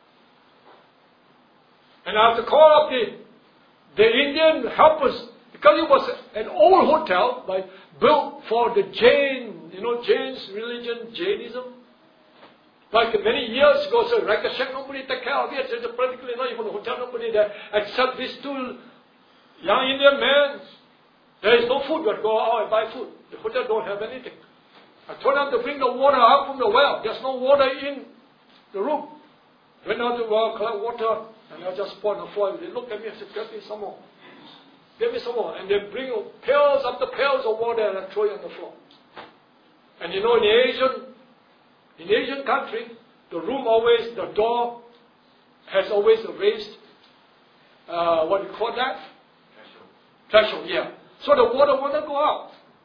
And I had to call up the, the Indian helpers, because it was an old hotel, like, built for the Jain, you know, Jain's religion, Jainism. Like many years ago, so like a shack, nobody take care of it. There's practically not even a hotel, nobody there, except these two young Indian men. There is no food, but go out and buy food. The hotel don't have anything. I told them to bring the water out from the well. There's no water in the room. Went out to the well, collect water, and I just pour on the floor. They looked at me and said, "Get me some more. Give me some more." And they bring pails after pails of water and I throw it on the floor. And you know, in the Asian, in the Asian country, the room always, the door has always a raised, uh, what do you call that? Threshold, yeah. So the water will not go out.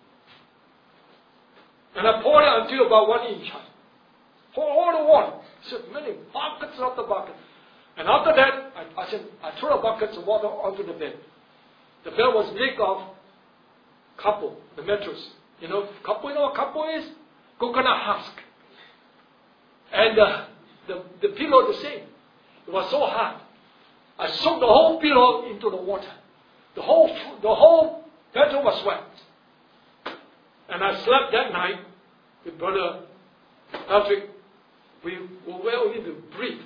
And I poured it until about one inch high. Pour all the water. So many buckets after bucket. And after that, I, I said, I threw a buckets of water onto the bed. The bed was made of kapo, the mattress. You know, kapo, you know what kapo is? Coconut husk. And uh, the, the pillow the same. It was so hard. I soaked the whole pillow into the water. The whole, the whole bedroom was wet. And I slept that night with Brother Patrick. We were able to breathe.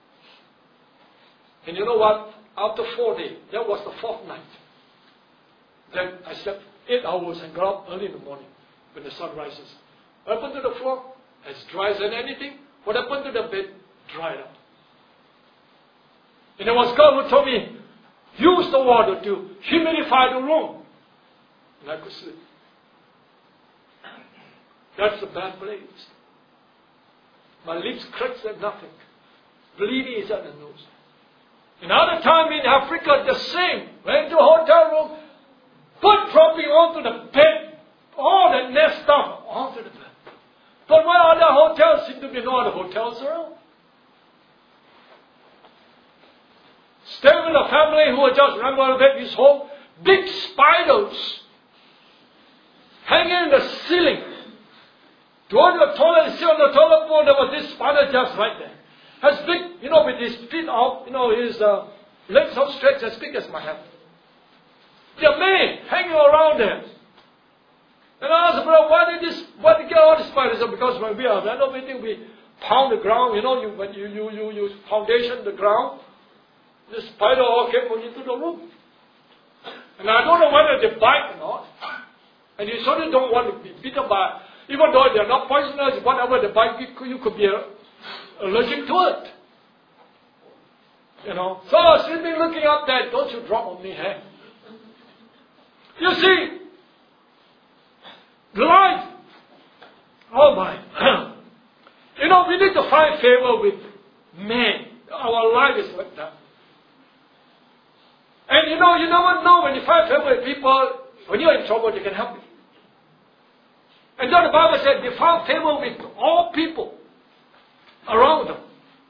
And you know what? After four days, that was the fourth night. Then I slept eight hours and got up early in the morning when the sun rises. What happened to the floor? As dry as anything. What happened to the bed? Dried up. And it was God who told me, use the water to humidify the room. And I could sleep. That's a bad place. My lips cracked at nothing. Bleeding is at the nose. Another time in Africa, the same. Went to a hotel room, put dropping onto the bed, all the nest stuff onto the bed. But where other hotels seem to be no other hotels around. Staying with a family who had just renovated his home, big spiders hanging in the ceiling. To go to the toilet and sit on the toilet bowl, there was this spider just right there. As big, you know, with his feet out, you know, his uh, legs outstretched as big as my hand. The man hanging around there. And I asked, brother, why did this, why did you get all this fire? He said, because when we are renovating, we pound the ground, you know, you, when you, you, you, you foundation the ground, the spider all came into the room. And I don't know whether they bite or not. And you certainly don't want to be bitten by, even though they are not poisonous, whatever they bite, you, you could be uh, allergic to it. You know. So I was sleeping looking up there, don't you drop on me, hey? You see, life, oh my, you know, we need to find favor with men. Our life is like that. And you know, you never know when you find favor with people, when you're in trouble, they can help you. And then the Bible said they found favor with all people around them.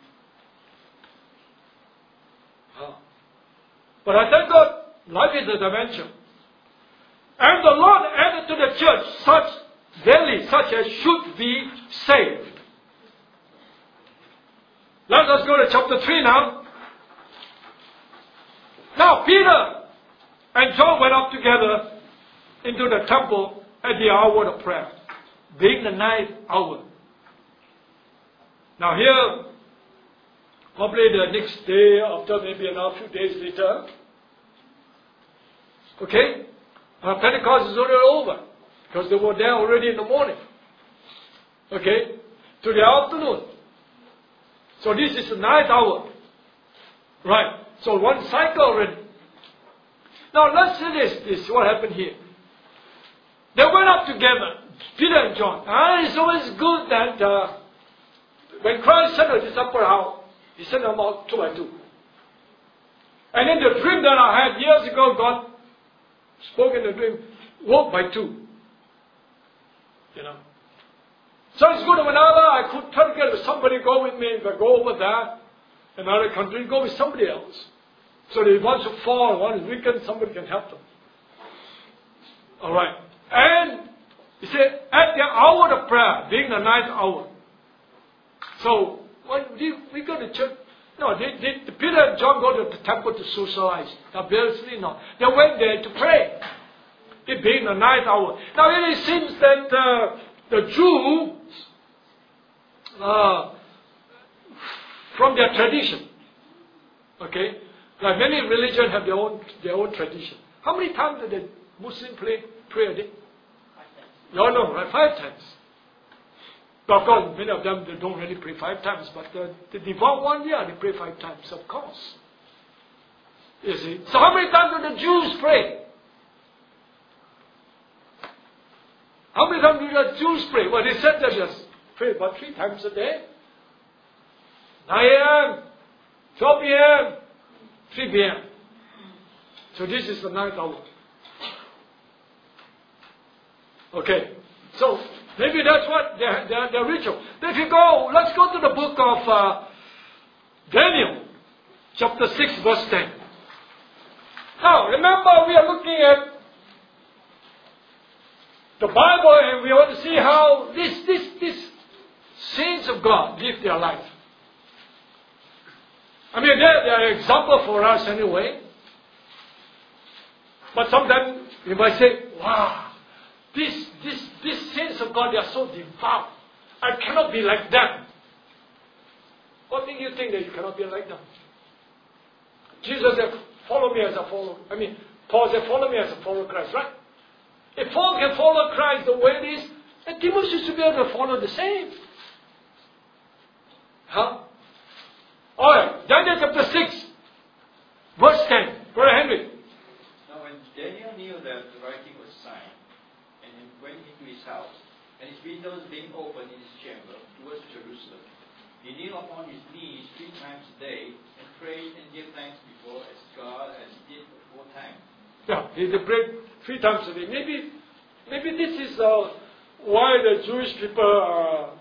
Oh. But I thank God, life is a dimension. And the Lord added to the church such daily, such as should be saved. Let us go to chapter three now. Now Peter and John went up together into the temple at the hour of prayer, being the ninth hour. Now here, probably the next day, after maybe another few days later, okay, uh, Pentecost is already over, because they were there already in the morning. Okay, to the afternoon. So this is the ninth hour. Right. So one cycle already. Now let's see this. This is what happened here. They went up together, Peter and John. Ah, it's always good that uh, when Christ sent the disciples out, He sent them out two by two. And in the dream that I had years ago, God spoke in the dream, walk by two. You know. So it's good whenever I could try to get somebody go with me, if I go over there, another country, go with somebody else. So that if one should fall, one is weakened, somebody can help them. Alright. And he said, at the hour of prayer, being the ninth hour. So, when we, we go to church, no, they, they, Peter and John go to the temple to socialize. Obviously not. They went there to pray. It being the ninth hour. Now it seems that uh, the Jews, uh, from their tradition, okay, like many religions have their own their own tradition. How many times did the Muslim pray pray a day? No, no, right, five times. Of course, many of them they don't really pray five times, but the, the devout one, yeah, they pray five times, of course. You see, so how many times do the Jews pray? How many times do the Jews pray? Well, they said they just pray about three times a day. nine a m, twelve p m, three p m So this is the ninth hour. Okay, so maybe that's what their, their, their ritual. If you go, let's go to the book of uh, Daniel, chapter six, verse ten. Now, remember we are looking at the Bible and we want to see how this, this, this saints of God live their life. I mean, they're, they're an example for us anyway. But sometimes you might say, wow, This, this, this saints of God, they are so devout. I cannot be like them. What make you think that you cannot be like them? Jesus said, follow me as I follow. I mean, Paul said, follow me as I follow Christ, right? If Paul can follow Christ the way it is, then Timothy should be able to follow the same. Huh? Alright, Daniel chapter six, verse ten. Brother Henry. Now when Daniel knew that the writing was signed, and he went into his house, and his windows being opened in his chamber towards Jerusalem, he kneeled upon his knees three times a day, and prayed and gave thanks before as God as he did aforetime. Yeah, he prayed three times a day. Maybe, maybe this is uh, why the Jewish people uh,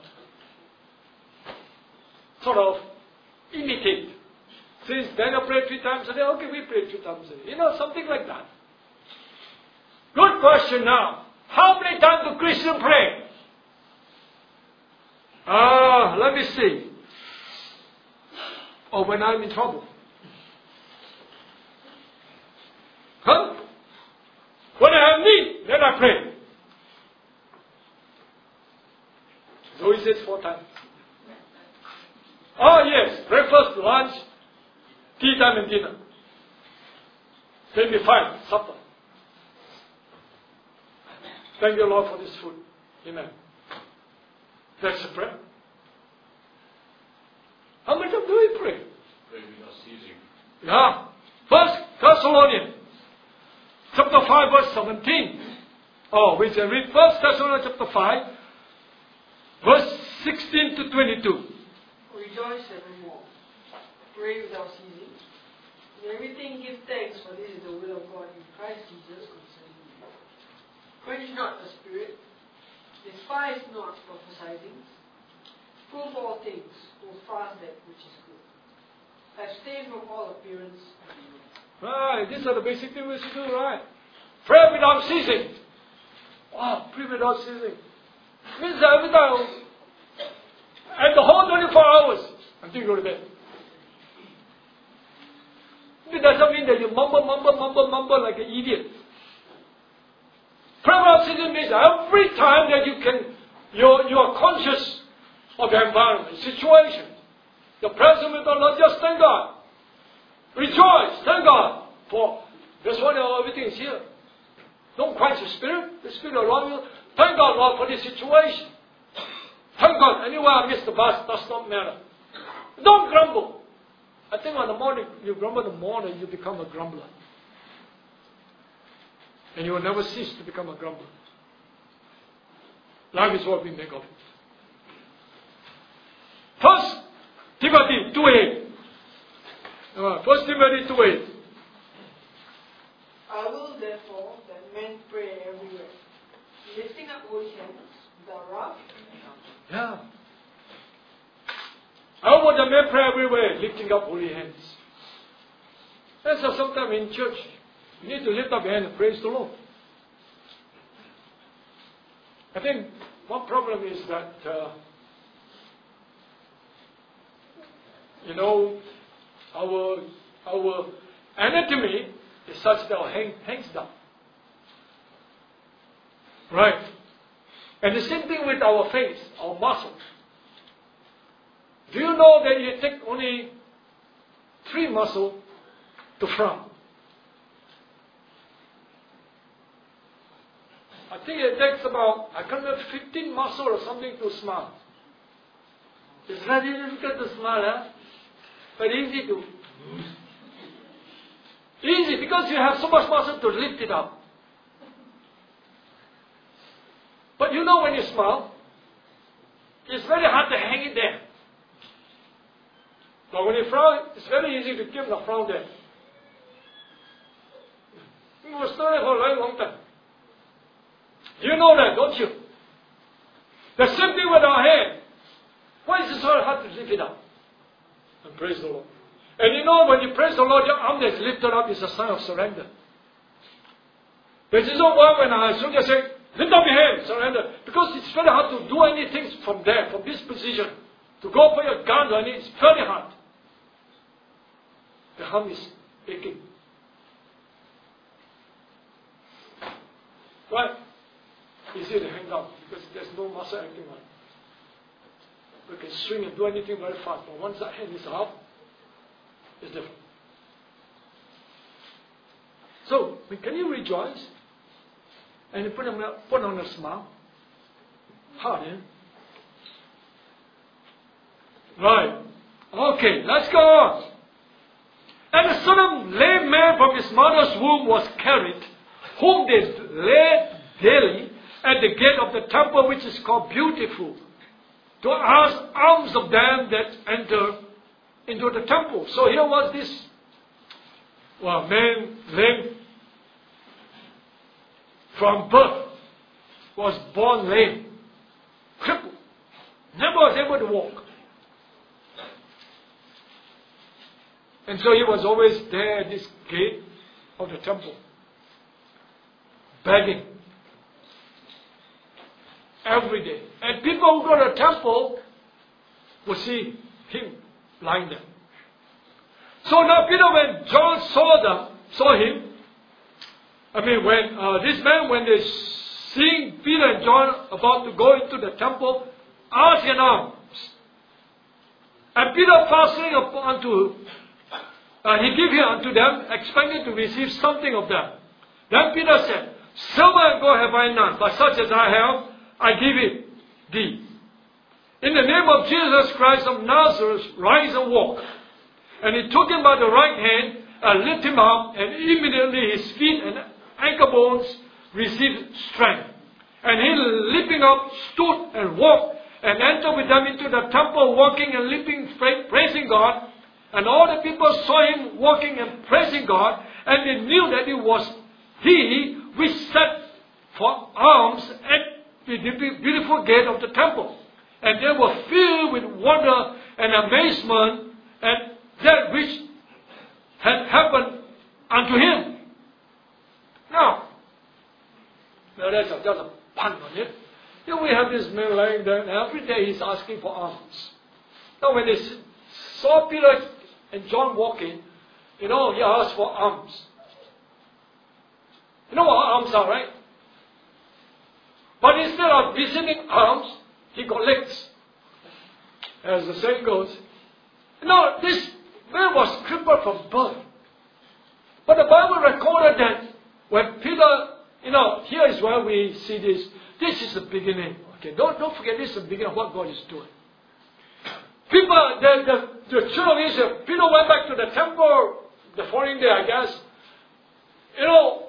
sort of imitate. Since Daniel prayed three times a day, okay, we pray three times a day. You know, something like that. Good question now. How many times do Christians pray? Ah, uh, let me see. Oh, when I'm in trouble. Huh? When I have need, then I pray. he says four times. Oh yes, breakfast, lunch, tea time and dinner. Then we find supper. Thank you, Lord, for this food. Amen. That's a prayer. How much time do we pray? Pray without ceasing. Yeah. First Thessalonians, chapter five, verse seventeen. Oh, we shall read First Thessalonians chapter five, verse sixteen to twenty-two. Rejoice evermore. Pray without ceasing. In everything give thanks, for this is the will of God in Christ Jesus concerning you. Quench not the spirit. Despise not prophesying. Prove all things. Hold fast that which is good. Abstain from all appearance of evil. Right, these are the basic things we should do, right? Pray without ceasing. Wow, pray without ceasing. Means that every time, and the whole twenty-four hours until you go to bed. It doesn't mean that you mumble, mumble, mumble, mumble like an idiot. Pray without ceasing means every time that you can, you you are conscious of the environment, situation, the presence of the Lord. Just thank God. Rejoice, thank God for that's why everything is here. Don't quench the spirit, the spirit around you. Thank God, Lord, for this situation. Thank God, anywhere I miss the bus, does not matter. Don't grumble. I think on the morning, you grumble in the morning, you become a grumbler. And you will never cease to become a grumbler. Life is what we make of it. First Timothy two eight. Uh, First Timothy two eight. I will therefore that men pray everywhere, lifting up holy hands without wrath. Yeah. I want the men pray everywhere, lifting up holy hands. That's why sometimes in church, you need to lift up your hand and praise the Lord. I think one problem is that, uh, you know, our our anatomy is such that our hand hangs down. Right? And the same thing with our face, our muscles. Do you know that it takes only three muscles to frown? I think it takes about, I can't remember, fifteen muscles or something to smile. It's very difficult to smile, huh? But easy to. Easy because you have so much muscle to lift it up. But you know when you smile, it's very hard to hang it there. But when you frown, it's very easy to keep the frown there. You will store it for a very long time. You know that, don't you? The same thing with our hand. Why is it so hard to lift it up? And praise the Lord. And you know, when you praise the Lord, your arm that's lifted up is a sign of surrender. There's no why when I should just say, lift up your hand, surrender. Because it's very hard to do anything from there, from this position. To go for your gun or anything, it's very hard. The arm is aching. Right? Easy to hang down because there's no muscle acting on it. We can swing and do anything very fast, but once that hand is up, it's different. So, can you rejoice? And you put on a, put on a smile? Hard, eh? Right. Okay, let's go on. And a certain lame man from his mother's womb was carried, whom they laid daily at the gate of the temple, which is called Beautiful, to ask alms of them that enter into the temple. So here was this well, man lame from birth, was born lame, crippled, never was able to walk. And so he was always there at this gate of the temple, begging every day. And people who go to the temple will see him lying there. So now Peter, when John saw them, saw him, I mean when uh, this man, when they seeing Peter and John about to go into the temple, ask an alms. And Peter fastening upon to, uh, he gave it unto them, expecting to receive something of them. Then Peter said, Silver and gold have I none, but such as I have, I give it thee. In the name of Jesus Christ of Nazareth, rise and walk. And he took him by the right hand, and lifted him up, and immediately his feet and ankle bones received strength. And he, leaping up, stood and walked, and entered with them into the temple, walking and leaping, praising God. And all the people saw him walking and praising God, and they knew that it was he which sat for alms at the beautiful gate of the temple. And they were filled with wonder and amazement at that which had happened unto him. Now, now that's a, that's a pun on it. Here we have this man lying there, and every day he's asking for alms. Now, when they saw Peter and John walking, you know, he asked for alms. You know what alms are, right? But instead of receiving alms, he collects. As the saying goes. No, this man was crippled from birth. But the Bible recorded that when Peter, you know, here is where we see this. This is the beginning. Okay, don't, don't forget this is the beginning of what God is doing. People, the, the, the children of Israel, Peter went back to the temple the following day, I guess. You know,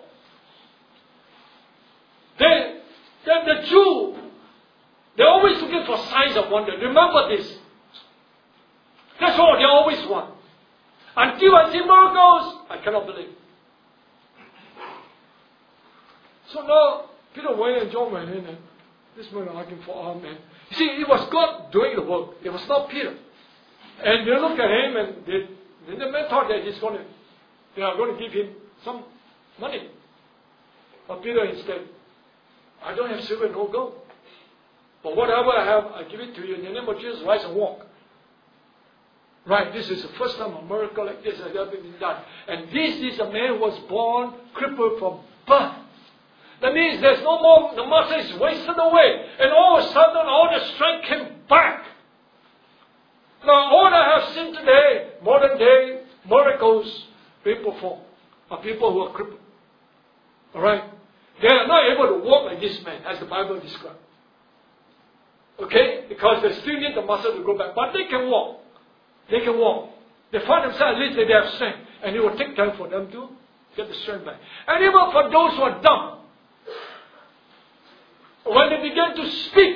they, the, the Jew, they're always looking for signs of wonder. Remember this. That's all they always want. Until I see miracles, I cannot believe. So now, Peter went and John went in, and this man asking for alms. You see, it was God doing the work. It was not Peter. And they looked at him, and they, the man thought that he's going to, they are going to give him some money. But Peter instead, I don't have silver nor gold. But whatever I have, I give it to you. In the name of Jesus, rise and walk. Right, this is the first time a miracle like this has ever been done. And this is a man who was born crippled from birth. That means there's no more, the muscle is wasted away. And all of a sudden, all the strength came back. Now, all I have seen today, modern day miracles being performed, are people who are crippled. Alright? They are not able to walk like this man, as the Bible describes. Okay? Because they still need the muscle to go back. But they can walk. They can walk. They find themselves, at least they have strength. And it will take time for them to get the strength back. And even for those who are dumb, when they begin to speak.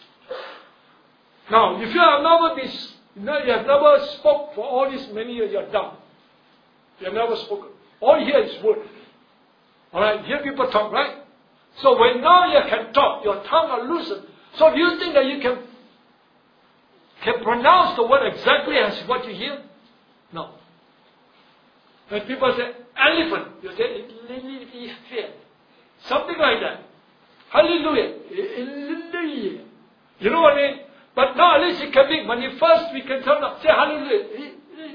Now, if you have never been, you have never spoke for all these many years, you are dumb. You have never spoken. All you hear is word. Alright, hear people talk, right? So when now you can talk, your tongue are loosened. So do you think that you can can pronounce the word exactly as what you hear? No. When people say elephant, you say elephant. Something like that. Hallelujah. Hallelujah. You know what I mean? But now at least it can be. When you first we can turn up, say hallelujah.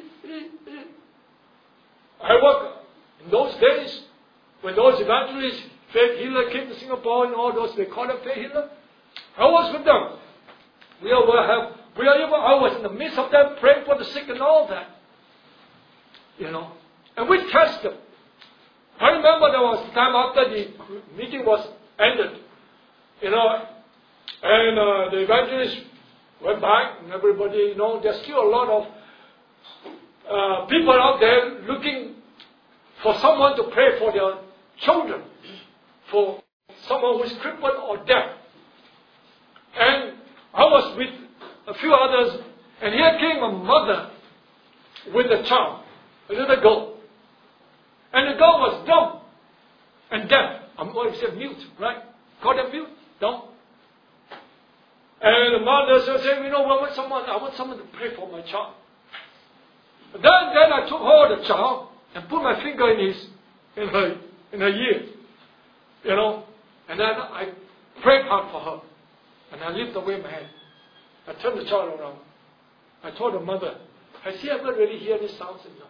I work in those days when those evangelists, faith healer came to Singapore and all those, they call them faith healer. I was with them. We will have We are even, I was in the midst of them praying for the sick and all that. You know. And we test them. I remember there was a time after the meeting was ended. You know. And uh, the evangelist went back and everybody, you know, there's still a lot of uh, people out there looking for someone to pray for their children. For someone who is crippled or deaf. And I was with a few others, and here came a mother with a child, a little girl. And the girl was dumb and deaf. I'm going to say mute, right? Call them mute? Dumb. And the mother said, you know, I want someone, I want someone to pray for my child. But then, then I took hold of the child and put my finger in his, in her, in her ear. You know, and then I prayed hard for her. And I lifted away my hand. I turned the child around. I told the mother, has he ever really heard this sound? No.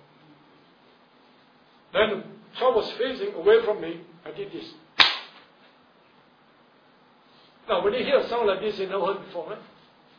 Then the child was facing away from me. I did this. Now, when you hear a sound like this, you never heard before, right?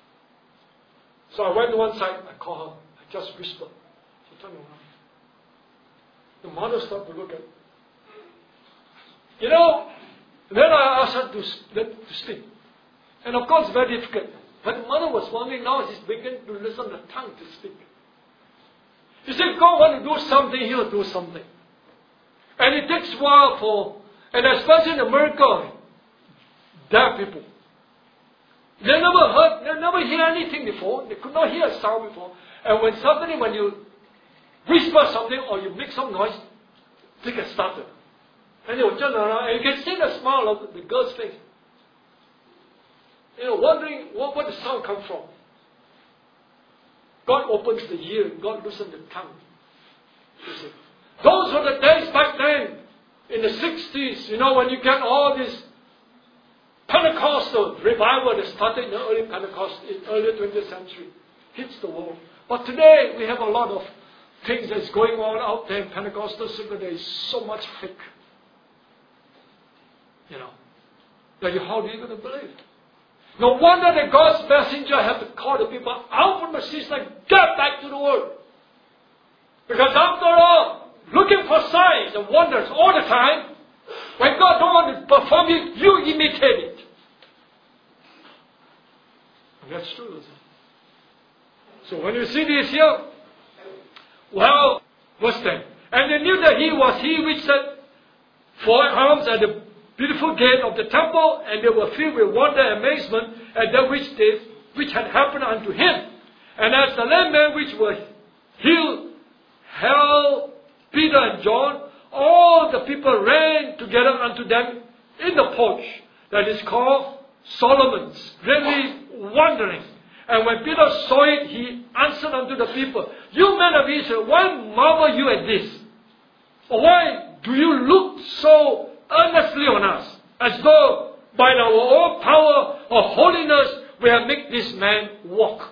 So I went to one side, I called her, I just whispered. She turned around. The mother started to look at me. You know, then I asked her to, to speak. And of course, very difficult. But the mother was wondering, now she's beginning to listen to the tongue to speak. You see, God wants to do something, He will do something. And it takes a while for, and especially in America, deaf people. They never heard, they never hear anything before. They could not hear a sound before. And when suddenly, when you whisper something or you make some noise, they get started. And they will turn around, and you can see the smile of the girl's face. You know, wondering what, where the sound come from. God opens the ear, God loosens the tongue. You see. Those were the days back then, in the sixties, you know, when you get all this Pentecostal revival that started in the early Pentecost, in early twentieth century, hits the world. But today, we have a lot of things that's going on out there in Pentecostal circle. There is so much fake. You know, that you, how are you going to believe? No wonder that God's messenger had to call the people out from the seas like, get back to the world. Because after all, looking for signs and wonders all the time, when God don't want to perform it, you imitate it. And that's true, isn't it? So when you see this here, well, verse ten. And they knew that he was he which set four arms at the beautiful gate of the temple, and they were filled with wonder and amazement at that which they, which had happened unto him. And as the lame men which were healed held Peter and John, all the people ran together unto them in the porch that is called Solomon's, really wondering. And when Peter saw it, he answered unto the people, you men of Israel, why marvel you at this? Or why do you look so earnestly on us, as though by our own power or holiness we have made this man walk?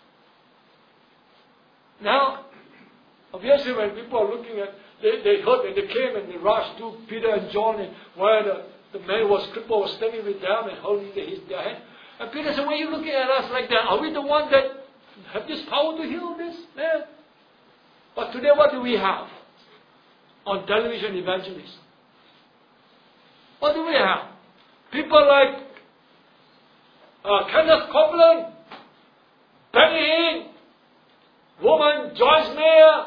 Now, obviously when people are looking at, they, they heard and they came and they rushed to Peter and John, and where the, the man was crippled was standing with them and holding his, their hand. And Peter said, why are you looking at us like that? Are we the one that have this power to heal this man? But today what do we have on television evangelists? What do we have? People like uh, Kenneth Copeland, Benny Hinn, woman Joyce Meyer,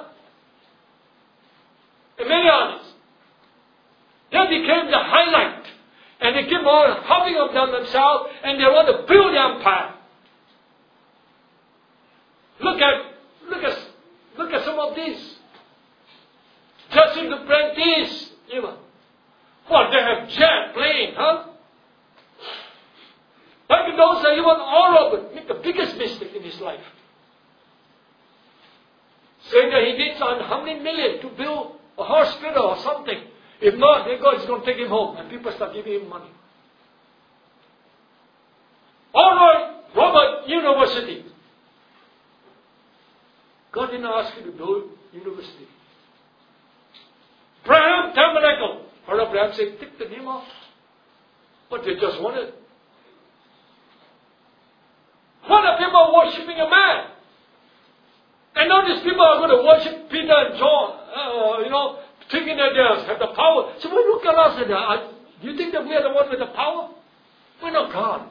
and many others. They became the highlight. And they keep on huffing of them themselves, and they want to build the empire. Look at, look at, look at some of these. Justin Duplantis, even. What, they have jet plane, huh? Back in those days, even Orwell made the biggest mistake in his life. Saying that he needs on how many million to build a hospital or something. If not, then God is going to take him home, and people start giving him money. All right, Robert University. God didn't ask you to build university. Branham Tabernacle. Or Abraham said, take the name off. But they just wanted. What are people worshipping a man? And now these people are going to worship Peter and John, uh, you know, thinking that they have the power. So we look at us and uh, do you think that we are the one with the power? We're not God.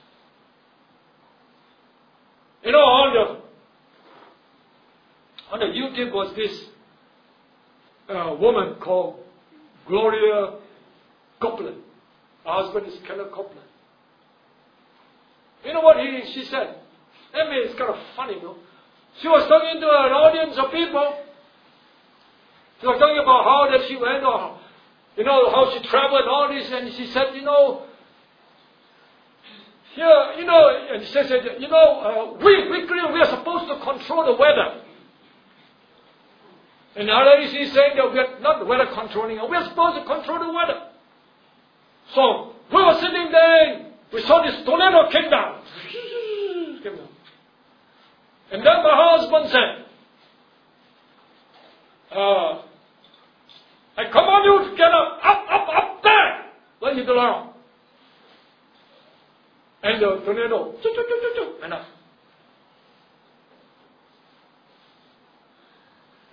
You know, on the, on the YouTube was this uh, woman called Gloria Copeland. Her husband is Kenneth Copeland. You know what he, she said? I mean, it's kind of funny, no? She was talking to an audience of people. She was talking about how that she went, or you know, how she traveled and all this, and she said, you know, here, you know, and she said, you know, uh, we, we, we are supposed to control the weather. And now she's saying that we are not the weather controlling, we are supposed to control the weather. So, we were sitting there, we saw this tornado came down. Came down. And then my husband said, uh, I command you to get up, up, up, up there. When you go down. And the tornado, went up.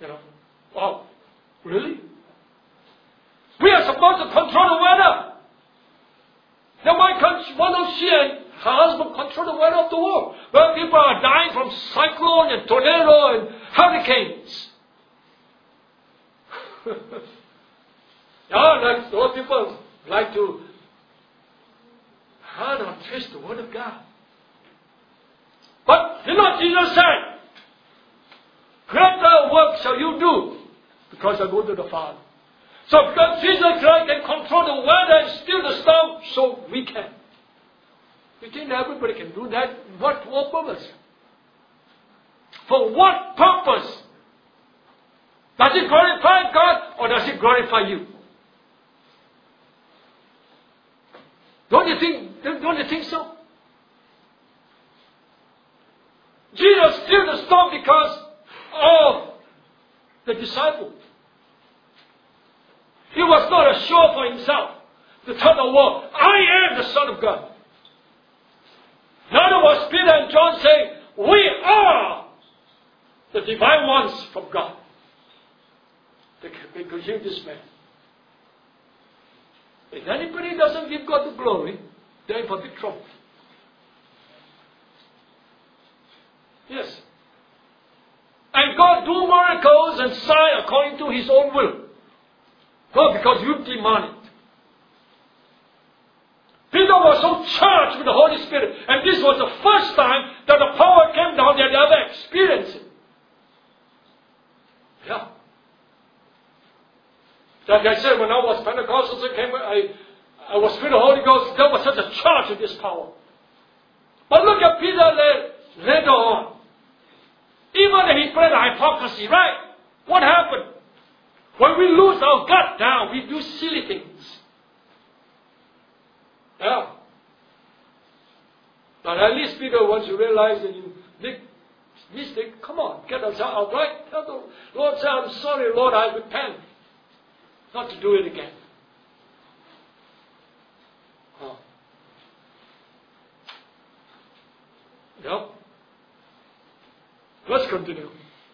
You know, wow, really? We are supposed to control the weather. Now why can't one of she and her husband control the weather of the world? Well, people are dying from cyclone and tornado and hurricanes. Yeah, like those people like to hard or twist the word of God. But you know, Jesus said, greater work shall you do because I go to the Father. So because Jesus Christ can control the weather and still the storm, so we can. You think everybody can do that? What, what purpose? For what purpose? Does it glorify God or does it glorify you? Don't you think, don't you think so? Jesus stilled the storm because of the disciples. He was not assured for himself to tell the world, I am the Son of God. Neither was Peter and John saying, we are the divine ones from God. They, they could hear this man. If anybody doesn't give God the glory, they're in for big trouble. Yes. And God do miracles and signs according to His own will. Not because you demand it. Peter was so charged with the Holy Spirit, and this was the first time that the power came down that they ever experienced it. Yeah. Like I said, when I was Pentecostal, I, came, I, I was filled with the Holy Ghost. There was such a charge of this power. But look at Peter later on. Even if he prayed hypocrisy, right? What happened? When we lose our gut down, we do silly things. Yeah. But at least Peter, once you realize that you make mistake, come on, get us out right. Tell the Lord, say, I'm sorry, Lord, I repent. Not to do it again. Oh. Yep. Let's continue.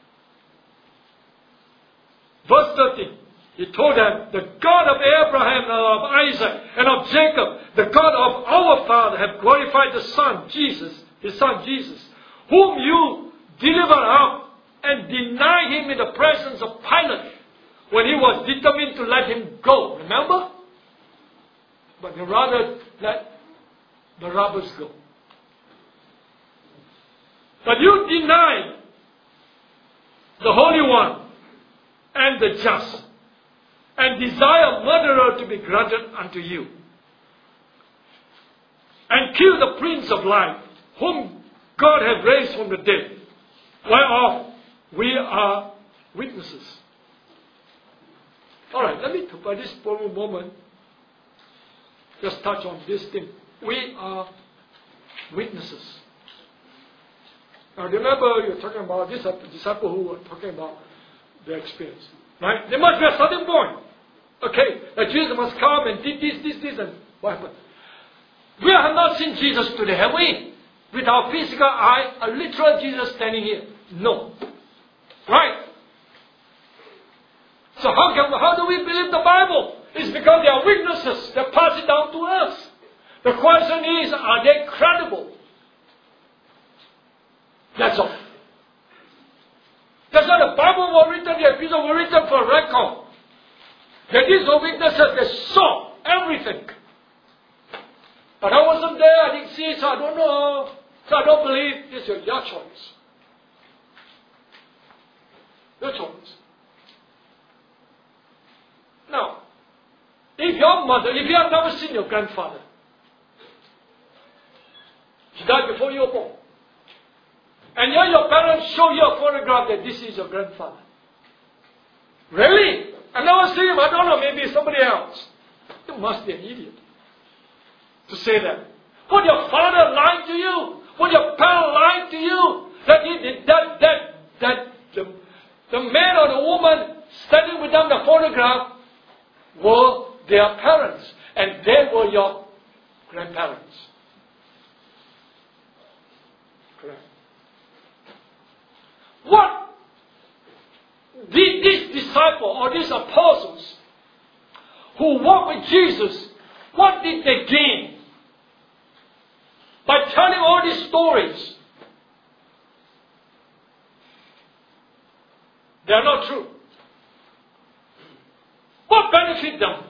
Verse thirteen. He told them, the God of Abraham and of Isaac and of Jacob, the God of our father, have glorified the Son, Jesus, His Son Jesus, whom you delivered up and denied Him in the presence of Pilate, when he was determined to let Him go. Remember? But you rather let the robbers go. But you denied the Holy One and the just, and desire murderer to be granted unto you, and kill the Prince of Life, whom God hath raised from the dead, whereof we are witnesses. All right, let me, by this moment, just touch on this thing. We are witnesses. Now remember, you're talking about this disciple who were talking about their experience. Right? There must be a starting point. Okay, that Jesus must come and did this, this, this, and what happened? We have not seen Jesus today, have we? With our physical eye, a literal Jesus standing here. No. Right? So how can how do we believe the Bible? It's because they are witnesses that pass it down to us. The question is, are they credible? That's all. That's why the Bible was written, the epistles were written for record. That these were witnesses, they saw everything. But I wasn't there, I didn't see it, so I don't know. So I don't believe. It's your, your choice. Your choice. Now, if your mother, if you have never seen your grandfather, he died before you were born, and yet your parents show you a photograph that this is your grandfather. Really? I never see him, I don't know, maybe somebody else. You must be an idiot to say that. Would your father lie to you? Would your parent lie to you? That, he, that, that, that the, the man or the woman standing with them, the photograph, were their parents, and they were your grandparents. Correct. What the, this disciple or these apostles who walked with Jesus, what did they gain? By telling all these stories, they are not true. What benefit them?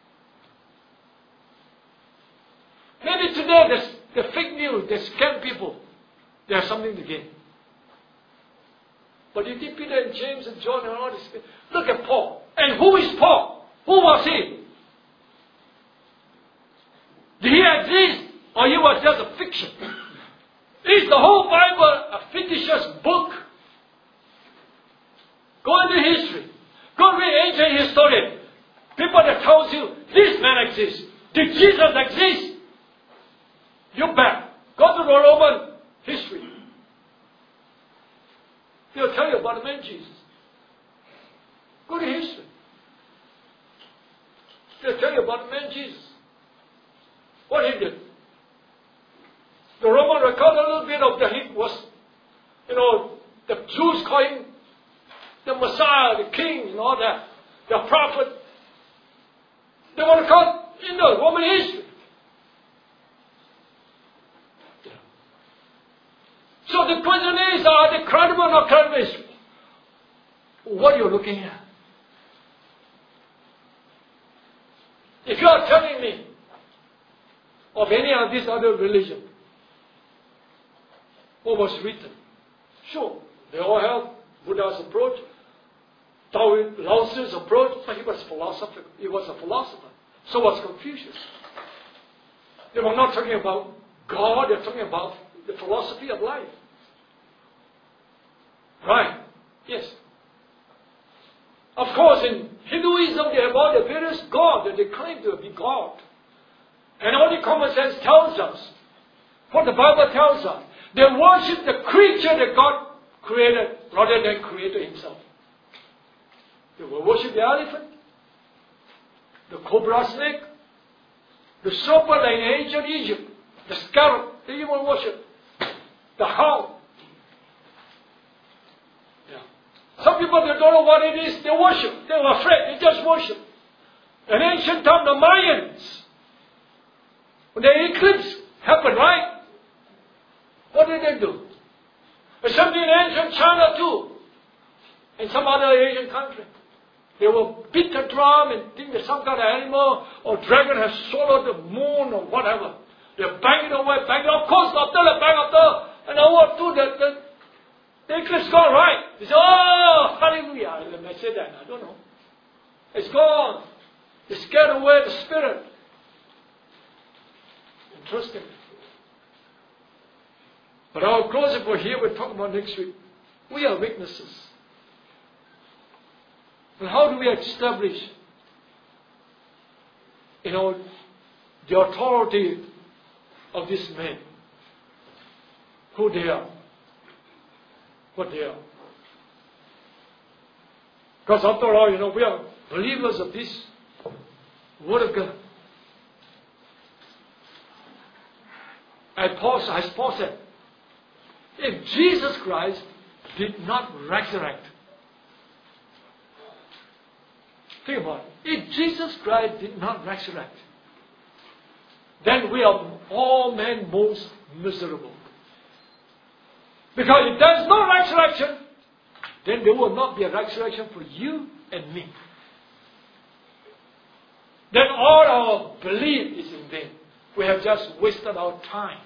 Maybe today there's the fake news, they scam people. They have something to gain. But you think Peter and James and John and all these people. Look at Paul. And who is Paul? Who was he? Did he exist? Or he was just a fiction? Is the whole Bible a fictitious book? Go into history. Go read ancient history. People that tells you, this man exists. Did Jesus exist? You bet. Go to the Roman history. They'll tell you about the man Jesus. Go to history. They'll tell you about the man Jesus. What he did. The Roman record a little bit of the he was, you know, the Jews call him the Messiah, the King, and all that, the prophet. They were recorded in the Roman history. Yeah. So the question is, are they credible or not credible? What are you looking at? If you are telling me of any of these other religions, what was written? Sure, they all have Buddha's approach, Taoist, Lao Tzu's approach, but he was a philosopher. He was a philosopher. So was Confucius. They were not talking about God, they're talking about the philosophy of life. Right? Yes. Of course, in Hinduism, they have all the various gods that they claim to be God. And all the common sense tells us, what the Bible tells us, they worship the creature that God created rather than Creator Himself. They will worship the elephant, the cobra snake, the serpent in ancient Egypt, the scarab, they even worship, the hound. Yeah. Some people, they don't know what it is, they worship. They were afraid, they just worship. In ancient time, the Mayans, when the eclipse happened, right? What did they do? There's something in ancient China too, in some other Asian country. They will beat the drum and think that some kind of animal or dragon has swallowed the moon or whatever. They bang it away, bang it. Of course, after they bang after an hour or two, the, the, the eclipse gone, right? They say, oh, hallelujah. They may say that, I don't know. It's gone. They scared away the spirit. Interesting. But I'll close it for here. We'll talk about next week. We are witnesses. But how do we establish, you know, the authority of these men? Who they are? What they are? Because after all, you know, we are believers of this Word of God. As Paul, as Paul said, if Jesus Christ did not resurrect, think about it. If Jesus Christ did not resurrect, then we are all men most miserable. Because if there is no resurrection, then there will not be a resurrection for you and me. Then all our belief is in vain. We have just wasted our time.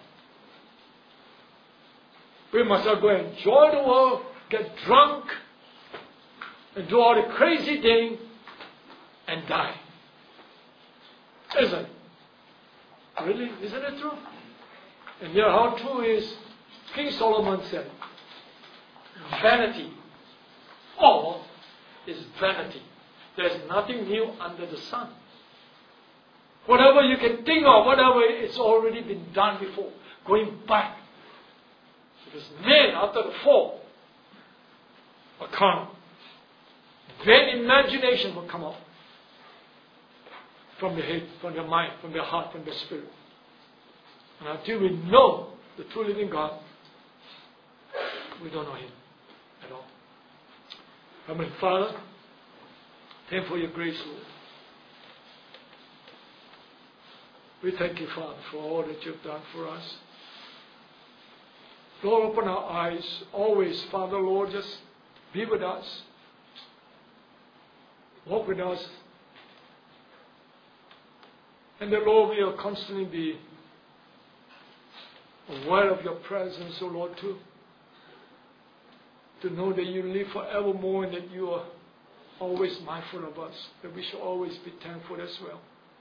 We must not go and enjoy the world, get drunk, and do all the crazy things, and die. Isn't it? Really? Isn't it true? And yet how true is, King Solomon said, vanity. All is vanity. There's nothing new under the sun. Whatever you can think of, whatever, it's already been done before. Going back. Because men, after the fall, are carnal. Vain imagination will come up from the head, from the mind, from the heart, from the spirit. And until we know the true living God, we don't know Him at all. Heavenly Father, thank you for your grace, Lord. We thank you, Father, for all that you've done for us. Lord, open our eyes always, Father, Lord, just be with us. Walk with us. And that, Lord, we will constantly be aware of your presence, O Lord, too. To know that you live forevermore and that you are always mindful of us, that we should always be thankful as well.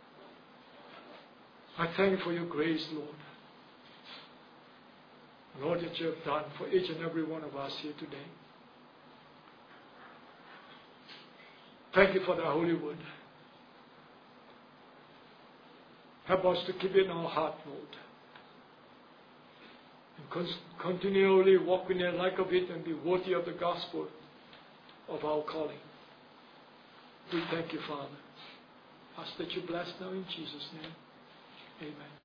I thank you for your grace, Lord. Lord, that you have done for each and every one of us here today. Thank you for the Holy Word. Help us to keep it in our heart, Lord. And con- continually walk in the light of it and be worthy of the gospel of our calling. We thank you, Father. Ask that you bless now in Jesus' name. Amen.